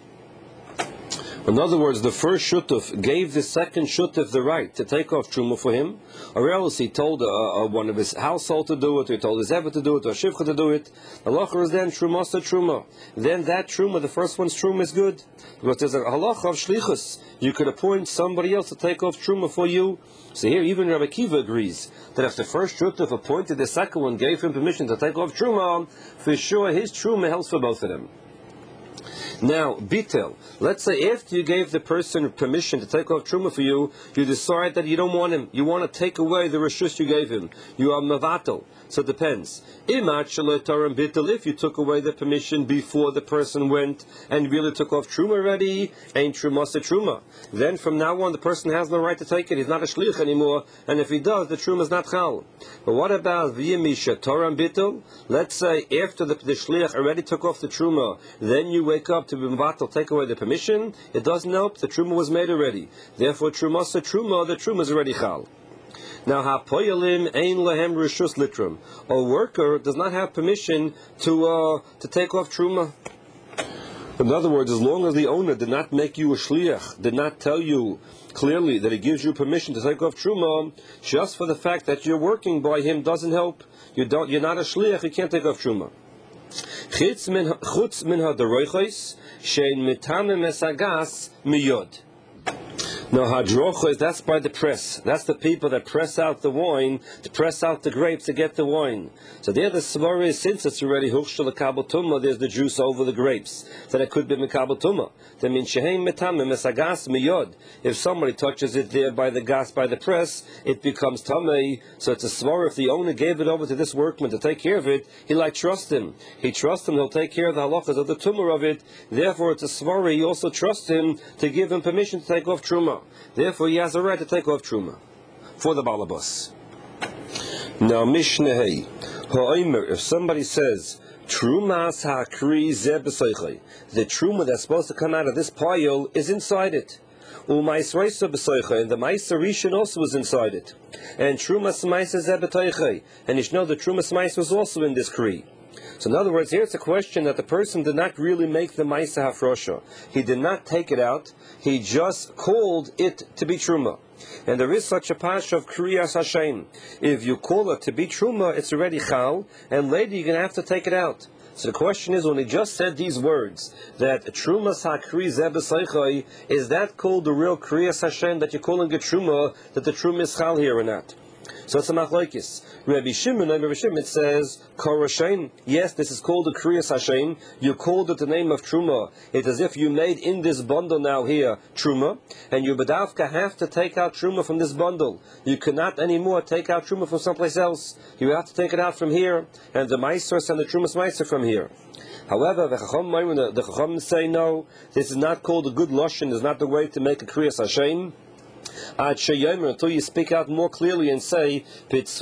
In other words, the first shutuf gave the second shutuf the right to take off truma for him, or else he told uh, uh, one of his household to do it, or he told his Eved to do it, or Shivcha to do it. The halacha is then truma to truma. Then that truma, the first one's truma is good. Because there's a halacha of shlichus. You could appoint somebody else to take off truma for you. So here even Rabbi Akiva agrees that if the first shutuf appointed the second one, gave him permission to take off truma, for sure his truma helps for both of them. Now, Bitel, let's say after you gave the person permission to take off Truma for you, you decide that you don't want him. You want to take away the Rishus you gave him. You are Mavatel. So it depends. If you took away the permission before the person went and really took off Truma already, ain't Truma a Truma. Then from now on the person has no right to take it. He's not a Shlich anymore. And if he does, the Truma is not Chal. But what about V'yemisha Torah Bitel? Let's say after the, the Shlich already took off the Truma, then you wake up to be Mavatel, take away the permission. It doesn't help. The Truma was made already. Therefore, Truma a Truma, the Truma is already Chal. Now, hapoyalim ein lahem rishus litrum. A worker does not have permission to uh, to take off truma. In other words, as long as the owner did not make you a shliach, did not tell you clearly that he gives you permission to take off truma, just for the fact that you're working by him doesn't help. You don't. You're not a shliach. You can't take off truma. Chutz min hadaroichos shein mitamim esagas miyod. Now, hadrochos, that's by the press. That's the people that press out the wine, to press out the grapes to get the wine. So there the svara is, since it's already huchshel lekabel tumah, there's the juice over the grapes. So that could be mekabel tumah. That means sheheim metamim esagas miyod. If somebody touches it there by the gas, by the press, it becomes tamei. So it's a svara. If the owner gave it over to this workman to take care of it, he like trust him. He trusts him. He'll take care of the halachas of the tumah of it. Therefore, it's a svara. He also trusts him to give him permission to take off truma. Therefore, he has a right to take off truma for the balabas. Now, Mishnah Ha'omer, if somebody says trumas ha'kri zeh b'soichai, the truma that's supposed to come out of this pile is inside it. U'maisreisa b'soichai, and the ma'aser rishon also was inside it. And trumas ma'aser zeh b'toichai, and you should know the trumas ma'aser was also in this kri. So in other words, here it's a question that the person did not really make the Maisa Hafrosha. He did not take it out. He just called it to be Truma. And there is such a pasha of Kriyas Hashem. If you call it to be Truma, it's already Chal, and later you're going to have to take it out. So the question is, when he just said these words, that Trumas HaKri Zeh B'Seichai, is that called the real Kriyas Hashem, that you're calling it Truma, that the Truma is Chal here or not? So it's a machlokes. Rabbi Shimon, Rabbi Shimon, it says, Koroshein. Yes, this is called the Kriyas Hashem. You called it the name of Truma. It's as if you made in this bundle now here Truma, and you Badavka have to take out Truma from this bundle. You cannot anymore take out Truma from someplace else. You have to take it out from here, and the Maisros and the Trumas Meiser from here. However, the Chacham, the Chacham say no, this is not called a good Lashon, is not the way to make a Kriyas Hashem. Until you speak out more clearly and say, you have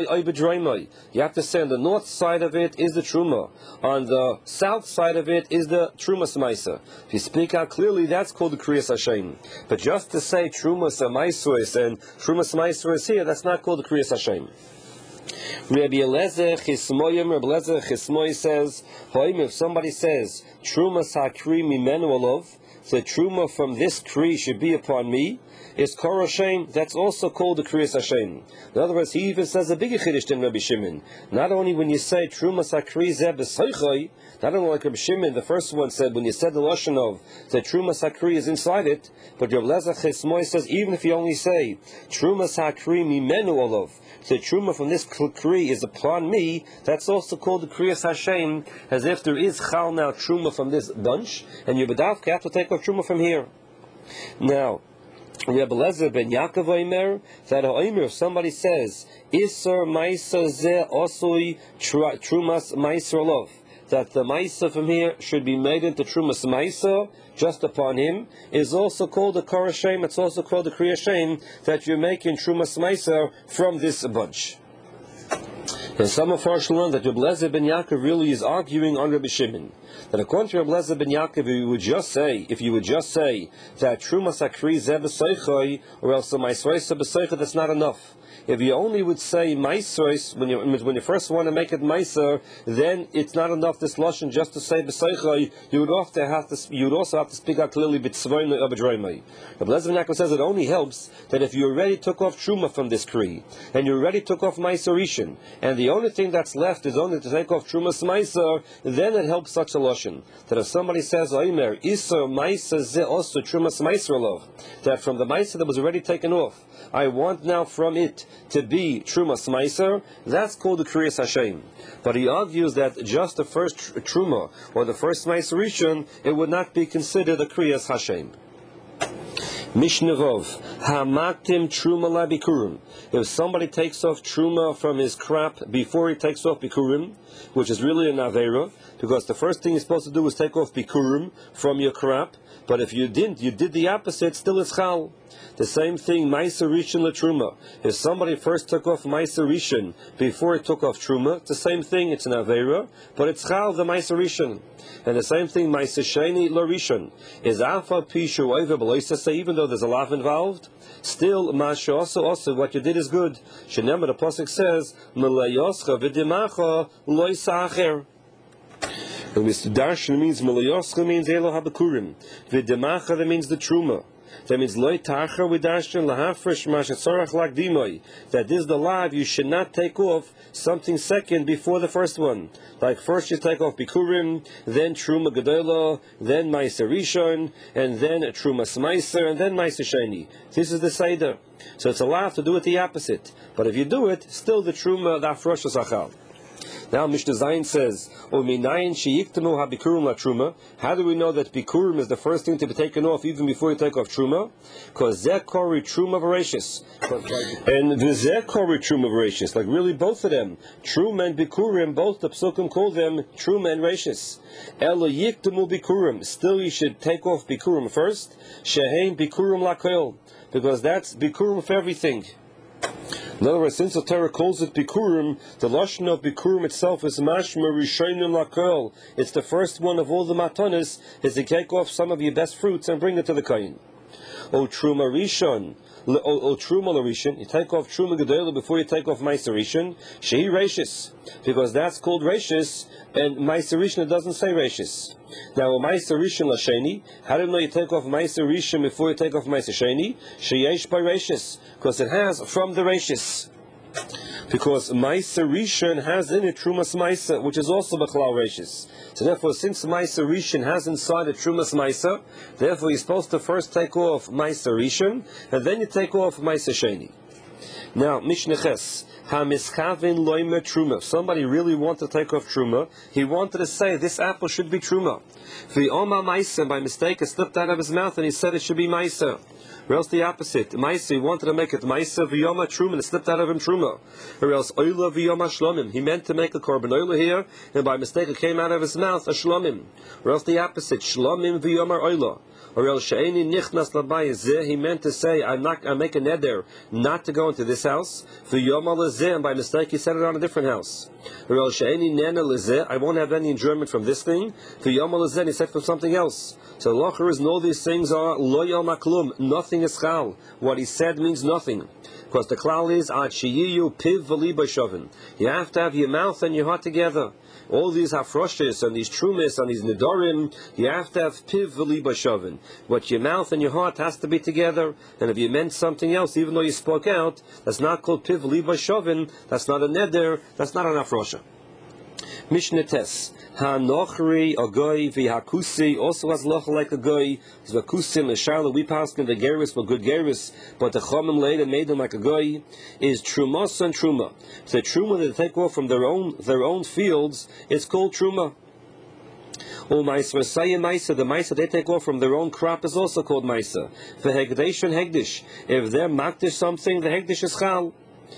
to say on the north side of it is the Truma, on the south side of it is the Trumas Maisa. If you speak out clearly, that's called the Kriyas Hashem. But just to say Trumas Maisa and Trumas Maisa is here, that's not called the Kriyas Hashem. Rabbi Eliezer Chismoyim, Rabbi Eliezer Chismoy says, if somebody says, Trumas HaKri Mimenu Olov, the Truma from this Kri should be upon me, is Kor Hashem, that's also called the Kriyas Hashem. In other words, he even says a bigger Chiddush than Rabbi Shimon. Not only when you say Trumas HaKri Zeh B'Soichai, not only like Rabbi Shimon, the first one said, when you said the Lashon of the Trumas HaKri is inside it, but Rabbi Eliezer Chismoy says, even if you only say Trumas HaKri Mimenu Olov, the Truma from this Kri is upon me, that's also called the Kriyas Hashem, as if there is Chal now Truma from this bunch, and you B'davka have to take off Truma from here. Now, Rabbi Eliezer ben Yaakov Omer, that Omer, if somebody says, Isser Maisa Zeh Osoi Trumas Maisa Lov, that the Maisa from here should be made into Trumas Maisa, just upon him, is also called the Kor Hashem, it's also called the Kriyas Hashem, that you're making Trumas Maisa from this bunch. And some of us learn that Rabbi Eliezer ben Yaakov really is arguing on Rabbi Shimon. That according to Rabbi Eliezer ben Yaakov, if you would just say, if you would just say that Trumas HaKri Zeh B'Soichai, or else the Maisrois B'Soichai, that's not enough. If you only would say Maisrois, when you when you first want to make it Maiser, then it's not enough this lashon just to say B'Soichai. You would also have to you would also have to speak out clearly B'Tzvoinai or B'Droimai. Rabbi Eliezer ben Yaakov says it only helps that if you already took off Truma from this Kri, and you already took off Maiser Rishon, and the only thing that's left is only to take off Trumas Maiser, then it helps such a lashon. That if somebody says Omer Iser Maiser Zeh also Trumas Maiser Lov, that from the Maiser that was already taken off, I want now from it to be Trumas Maiser, that's called the Kriyas Hashem. But he argues that just the first tr- Truma, or the first Maiser Rishon, it would not be considered a Kriyas Hashem. Mishnah Vov, Hamaktim Truma la Bikurim. If somebody takes off Truma from his crop before he takes off Bikurim, which is really an Aveira, because the first thing you're supposed to do is take off bikurim from your crop, but if you didn't, you did the opposite, still it's chal. The same thing, Ma'aser Rishon LaTruma. If somebody first took off Ma'aser Rishon before he took off Truma, it's the same thing, it's an Aveira, but it's chal the Ma'aser Rishon. And the same thing, Ma'aser Sheni LaRishon. Is Alpha Pishu Oiva Beloisasa, even though there's a lav involved, still, Masha also, also, what you did is good. Shenemar, the Pasuk says, Melayoscha v'dimacha loisa acher. And Darshan means Melayoscha means Elo HaBekurim. V'dimacha, that means the Truma. That means loy tacher with darshan lahafresh mashatzorach lagdimoy. That is the lav. You should not take off something second before the first one. Like first you take off bikurim, then truma gedola, then ma'aser rishon, and then truma smaiser, and then ma'aser sheni. This is the seder. So it's a lav to do it the opposite. But if you do it, still the truma the afrosh achal. Now Mishnah Zayin says, how do we know that bikurim is the first thing to be taken off even before you take off truma? Because zekori truma voracious. And the zekori truma voracious, like really both of them, truma and bikurim, both the psukim call them truma and rashis. Elo yiktamu bikurim, still you should take off bikurim first, shehein bikurim lakoil, because that's bikurim for everything. In other words, since the Torah calls it Bikurim, the Lashon of Bikurim itself is Mashma Rishonim Lakol. It's the first one of all the matanis, is to take off some of your best fruits and bring it to the Kohen. O Truma Rishon, O Truma Rishon, you take off Truma Gedolah before you take off Ma'aser Rishon, Shehi Rashis, because that's called Rashis, and Ma'aser Rishon it doesn't say Rashis. Now, a Ma'aser Rishon Lasheni, how do you know you take off Ma'aser Rishon before you take off Ma'aser Sheni? Sheyesh by Rashis, because it has from the Rashis. Because Ma'aser Rishon has in it Trumas Ma'aser, which is also B'chlal Rashis. So therefore, since Ma'aser Rishon has inside a Trumas Ma'aser, therefore you're supposed to first take off Ma'aser Rishon, and then you take off Ma'aser Sheni. Now, Mishnah Ches. HaMiskavin loimer truma. If somebody really wanted to take off truma, he wanted to say this apple should be truma. V'oma ma'aser, by mistake, it slipped out of his mouth and he said it should be ma'aser. Or else the opposite. Ma'aser, he wanted to make it ma'aser v'yoma truma, and it slipped out of him truma. Or else oila v'yoma shlomim. He meant to make a korban oila here, and by mistake it came out of his mouth a shlomim. Or else the opposite. Shlomim v'yoma oila. Or else she'eni nichnas labayizeh, he meant to say, I'm not, I make a neder not to go into this house. V'yoma lezeh, and by mistake he said it on a different house. Or else she'eni nena lezeh, I won't have any enjoyment from this thing. V'yoma lezeh, he said from something else. So the locher is, all these things are lo yom haklum, nothing is chal. What he said means nothing. Because the klal is, ad sheyiyu piv v'liba shovin. You have to have your mouth and your heart together. All these hafroshes and these trumis and these nidorim, you have to have piv v'liba shovin. What your mouth and your heart has to be together. And if you meant something else, even though you spoke out, that's not called piv v'liba shovin. That's not a neder. That's not an hafrosha. Mishnah Tes. Ha-nochri, a goy, v'hakusi, also has loch like a goy. V'hakusim, a sharla, we passed in the geris, were good geris, but the chomim later made them like a goy, is trumos and truma. So the truma that they take off from their own their own fields is called truma. Or ma'aser sayim ma'aser, the ma'aser they take off from their own crop is also called ma'aser. V'hegdesh and hegdish. If they're makdish something, the hegdish is chal.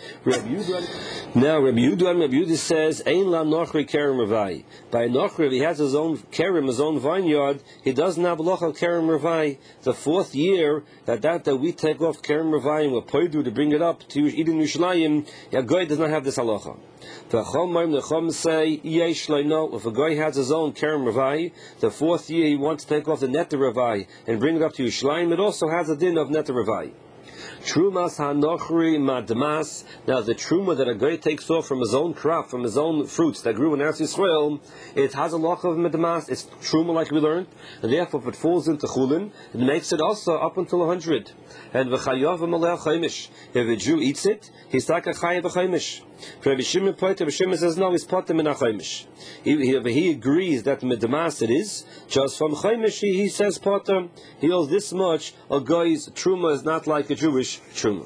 Now, Rabbi Yudan, Rabbi Yudan says, Ein la nochri kerem ravai. By nochri, if he has his own kerem, his own vineyard, he doesn't have loch al kerem ravai. The fourth year that that, that we take off kerem ravai and we're poidu to bring it up to Eden Yishlayim, a guy does not have this halacha. The Chomim, the Chom say, Yesh no. If a guy has his own kerem ravai, the fourth year he wants to take off the neta ravai and bring it up to Yishlayim, it also has a din of neta ravai. Trumas hanochri madmas. Now the truma that a guy takes off from his own crop, from his own fruits that grew in Eretz Yisrael, it has a loch of madmas. It's truma like we learned, and therefore if it falls into chulin, it makes it also up until a hundred. And v'chayav v'malei chaimish. If a Jew eats it, he's like a chayav chaimish. Rabbi Shimon pointed, Rabbi Shimon says no, he's potem in a chaimish. He, he, he agrees that madmas it is. Just from chaimish, he, he says potem. He holds this much. A guy's truma is not like a Jewish truma.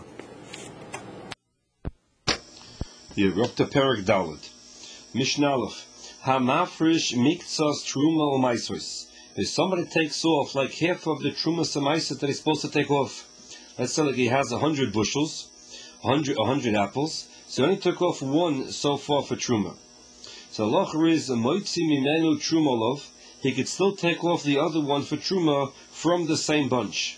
You're up to Perek Dalet. Mishnah Aleph. Hamafrish miktzas truma or maisos. If somebody takes off like half of the truma samaisa that he's supposed to take off, let's say like he has a hundred bushels, a hundred, a hundred apples, so he only took off one so far for truma. So locher is a moitzi mimenu trumolov. He could still take off the other one for truma from the same bunch.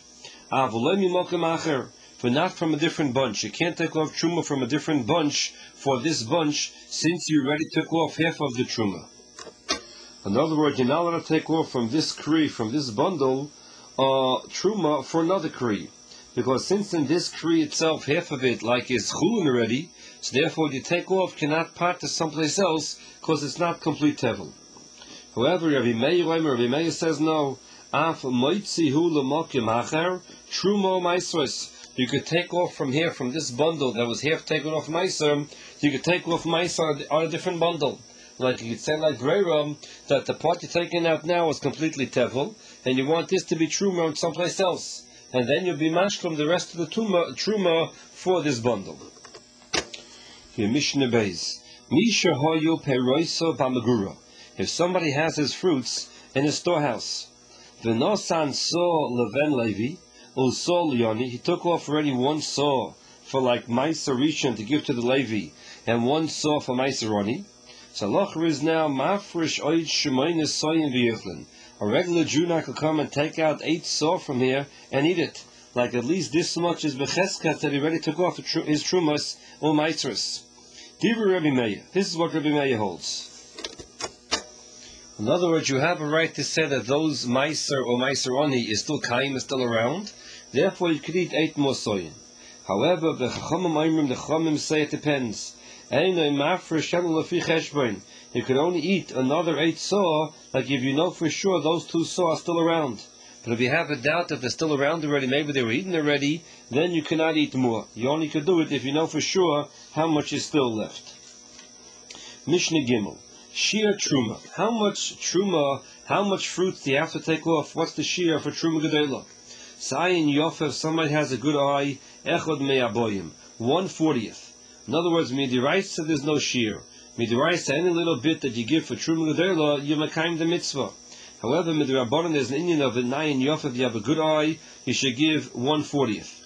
For not from a different bunch. You can't take off truma from a different bunch for this bunch since you already took off half of the truma. In other words, you're not allowed to take off from this kri, from this bundle, uh, truma for another kri. Because since in this kri itself, half of it like is chulin already, so therefore you take off cannot part to someplace else because it's not complete tevel. However, Rabbi Meir, Rabbi Meir says no. Af moitzi hu l'mokim acher trumo maisros. You could take off from here, from this bundle that was half taken off meiser. You could take off meiser on a different bundle. Like you could say, like Reiram, that the part you're taking out now is completely tevel, and you want this to be truma someplace else, and then you'll be mashlim the rest of the truma, truma for this bundle. Here, Mishnah Beis. Misha hoyu peroiso b'magura. If somebody has his fruits in his storehouse, v'nosan so leven levi, ul so lioni, he took off already one saw for like meiser rishon to give to the Levi, and one saw for meiser roni. So locher is now mafresh oid shemoines soyin v'yichlin. A regular Jew now could come and take out eight saw from here and eat it. Like at least this much is becheskat that he already took off his trumas or meiseris. Divrei Rabbi Meir. This is what Rabbi Meir holds. In other words, you have a right to say that those meiser or meiser oni is still kaim, is still around. Therefore, you could eat eight more soyin. However, the chachamim oimrim, the chachamim say it depends. You could only eat another eight saw, like if you know for sure those two saw are still around. But if you have a doubt that they're still around already, maybe they were eaten already, then you cannot eat more. You only could do it if you know for sure how much is still left. Mishnah Gimel. Shir Truma. How much Truma, how much fruits do you have to take off? What's the Shir for Truma Gedolah? Sayin Yofef, somebody has a good eye, Echod Me'aboyim. One fortieth. In other words, midiraisa there's no shear. Midiraisa, any little bit that you give for Truma Gedolah, you makayim the mitzvah. However, midirabbanan there's an Indian of a nayin yofef. If you have a good eye, you should give one fortieth.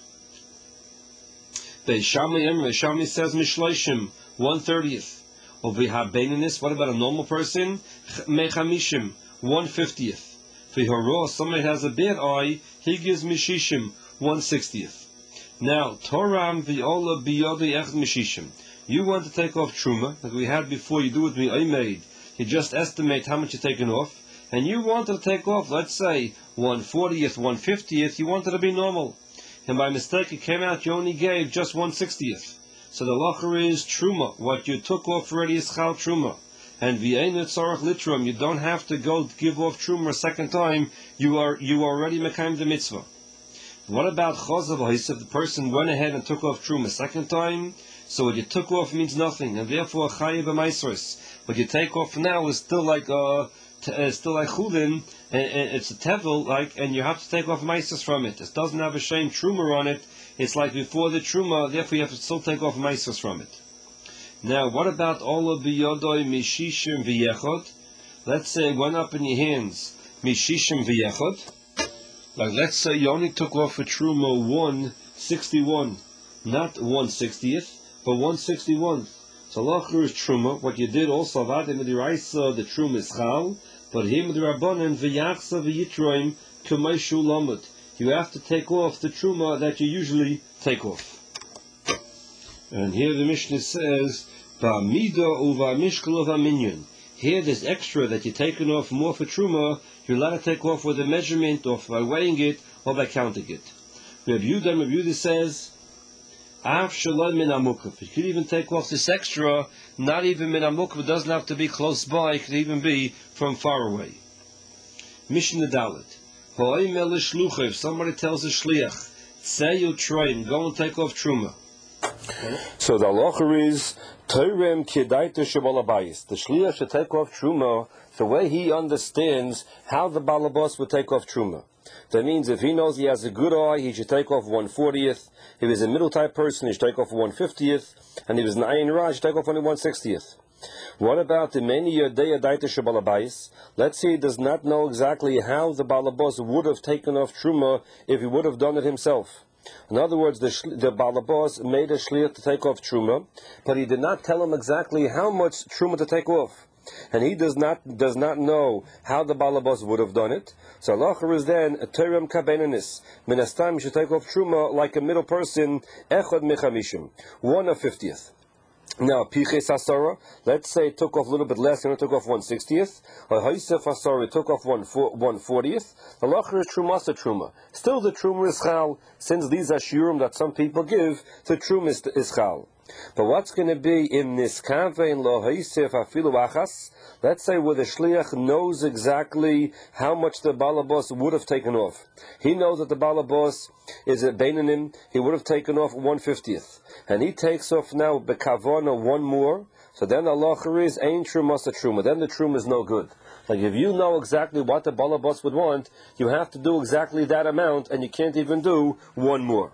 The Shamli Emre, Shamli says mishloishim, one thirtieth. Or v'habeininis, what about a normal person? Mechamishim, one fiftieth. V'horo, somebody has a bad eye, he gives mishishim, one sixtieth. Now, Toram v'ola biyodi ech mishishim. You want to take off truma, like we had before. You do it with made. You just estimate how much you're taking off, and you wanted to take off, let's say, one fortieth, one fiftieth. You wanted to be normal, and by mistake it came out you only gave just one sixtieth. So the locher is truma. What you took off already is chal truma, and v'einu tzarach litrum. You don't have to go give off truma a second time. You are you are already mekayim the mitzvah. What about chozav? If the person went ahead and took off truma a second time, so what you took off means nothing, and therefore chayiv b'meiseris. What you take off now is still like uh, t- uh still like chulin, and, and it's a tevel, like, and you have to take off meiseris from it. It doesn't have a shame truma on it. It's like before the truma, therefore you have to still take off meiseris from it. Now, what about all of the yodoi mishishim v'yechod? Let's say it went up in your hands mishishim v'yechod. Like, let's say you only took off a truma one sixty-one, not one sixtieth, but one sixty-one. So locher is truma. What you did also, vadim midiraisa, the truma is chal, but him midirabbanan v'yachsa v'yitroim k'meishu lamut. You have to take off the truma that you usually take off. And here the Mishnah says, Ba'amida uva mishkal uva minyan. Here there's extra that you're taking off more for truma. You're allowed to take off with a measurement, or by weighing it, or by counting it. Rabbi Yehuda, Rabbi Yehuda says, Af shalom min amukaf. You could even take off this extra, not even min amukaf. It doesn't have to be close by. It could even be from far away. Mishnah Dalet. If somebody tells a shliach, say you try and go and take off truma. So the halacha is Torem Kedaita Shabalabayis. The shliach should take off truma the way he understands how the balabas would take off truma. That means if he knows he has a good eye, he should take off one fortieth. If he's a middle type person, he should take off one fiftieth. And if he's an ayin ra, he should take off only one sixtieth. What about the many Yodei Daita Shabalabais? Let's say he does not know exactly how the balabas would have taken off truma if he would have done it himself. In other words, the, the balabas made a shliach to take off truma, but he did not tell him exactly how much truma to take off. and he does not does not know how the balabas would have done it. So halacha is then a terem kabenanis. Minastam, you should take off truma like a middle person, echad mechamishim, one of fiftieth. Now, piches asara, let's say it took off a little bit less, and it took off one sixtieth. Or haisef asara, it took off one one fortieth. The halacha is trumasa truma. Still, the truma is chal, since these are shiurim that some people give, the truma is, is chal. But what's going to be in this kavein lo haisef afilu achas? Let's say where the shliach knows exactly how much the balabos would have taken off. He knows that the balabos is a beinanim. He would have taken off one fiftieth, and he takes off now bekavana one more. So then the halacha is ein trumasa truma. Then the truma is no good. Like if you know exactly what the balabos would want, you have to do exactly that amount, and you can't even do one more.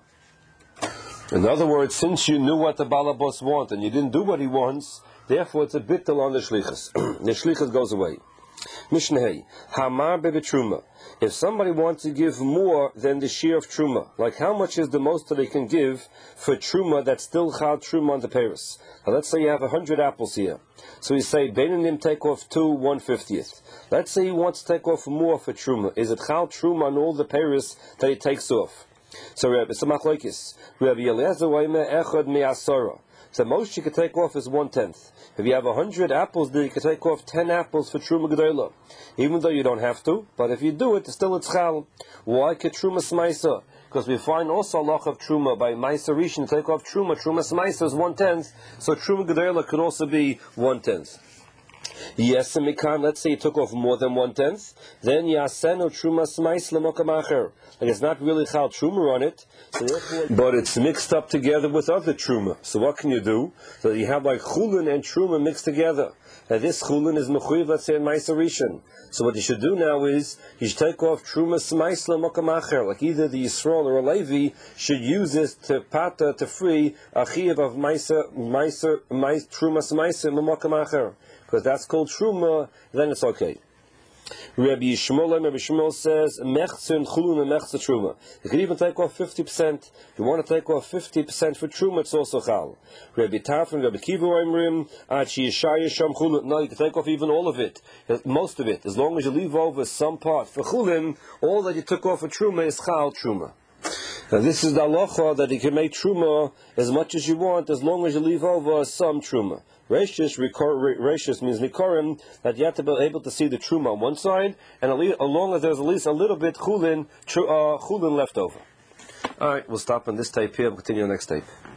In other words, since you knew what the balabos want and you didn't do what he wants, therefore it's a bittul on the shlichus. The shlichus goes away. Mishnah Hamar bebetruma. If somebody wants to give more than the share of truma, like how much is the most that they can give for truma that's still chal truma on the paris? Now let's say you have a hundred apples here. So you say beinanim take off two one fiftieth. Let's say he wants to take off more for truma. Is it chal truma on all the paris that he takes off? So Rabbi Samachlokis, Rabbi Eliezer Waime Echad Me'asara. So most you can take off is one tenth. If you have a hundred apples, then you can take off ten apples for truma gedola, even though you don't have to. But if you do it, it's still it's chal. Why could truma smaisa? Because we find also loch of truma by ma'aser rishon to take off truma. Truma smaisa is one tenth, so truma gedola could also be one tenth. Yes, and mikan, let's say you took off more than one tenth, then yasenu truma smais lemokamacher. Like it's not really chal truma on it, so but it's mixed up together with other truma. So what can you do? So you have like chulin and truma mixed together. Now this chulin is mechuyev, let's say in ma'aser rishon. So what you should do now is you should take off truma smais lemokamacher. Like either the Yisrael or a Levi should use this to pata to free a chiyuv of ma'aser ma'aser truma smais lemokamacher. Because that's called truma, then it's okay. Rabbi Yishmael, Rabbi Yishmael says, mechzer and chulun and mechzer truma. You can even take off fifty percent. If you want to take off fifty percent for truma, it's also chal. Rabbi Tarfon, Rabbi Kiva, Oimrim, Achi Yishaya Sham chulun. No, you can take off even all of it, most of it. As long as you leave over some part for chulun, all that you took off for truma is chal truma. Now this is the halacha that you can make truma as much as you want, as long as you leave over some truma. Rashis, rashis means nikorim, that you have to be able to see the truma on one side, and as long as there's at least a little bit chulin, uh, chulin left over. All right, we'll stop on this tape here. We'll continue on the next tape.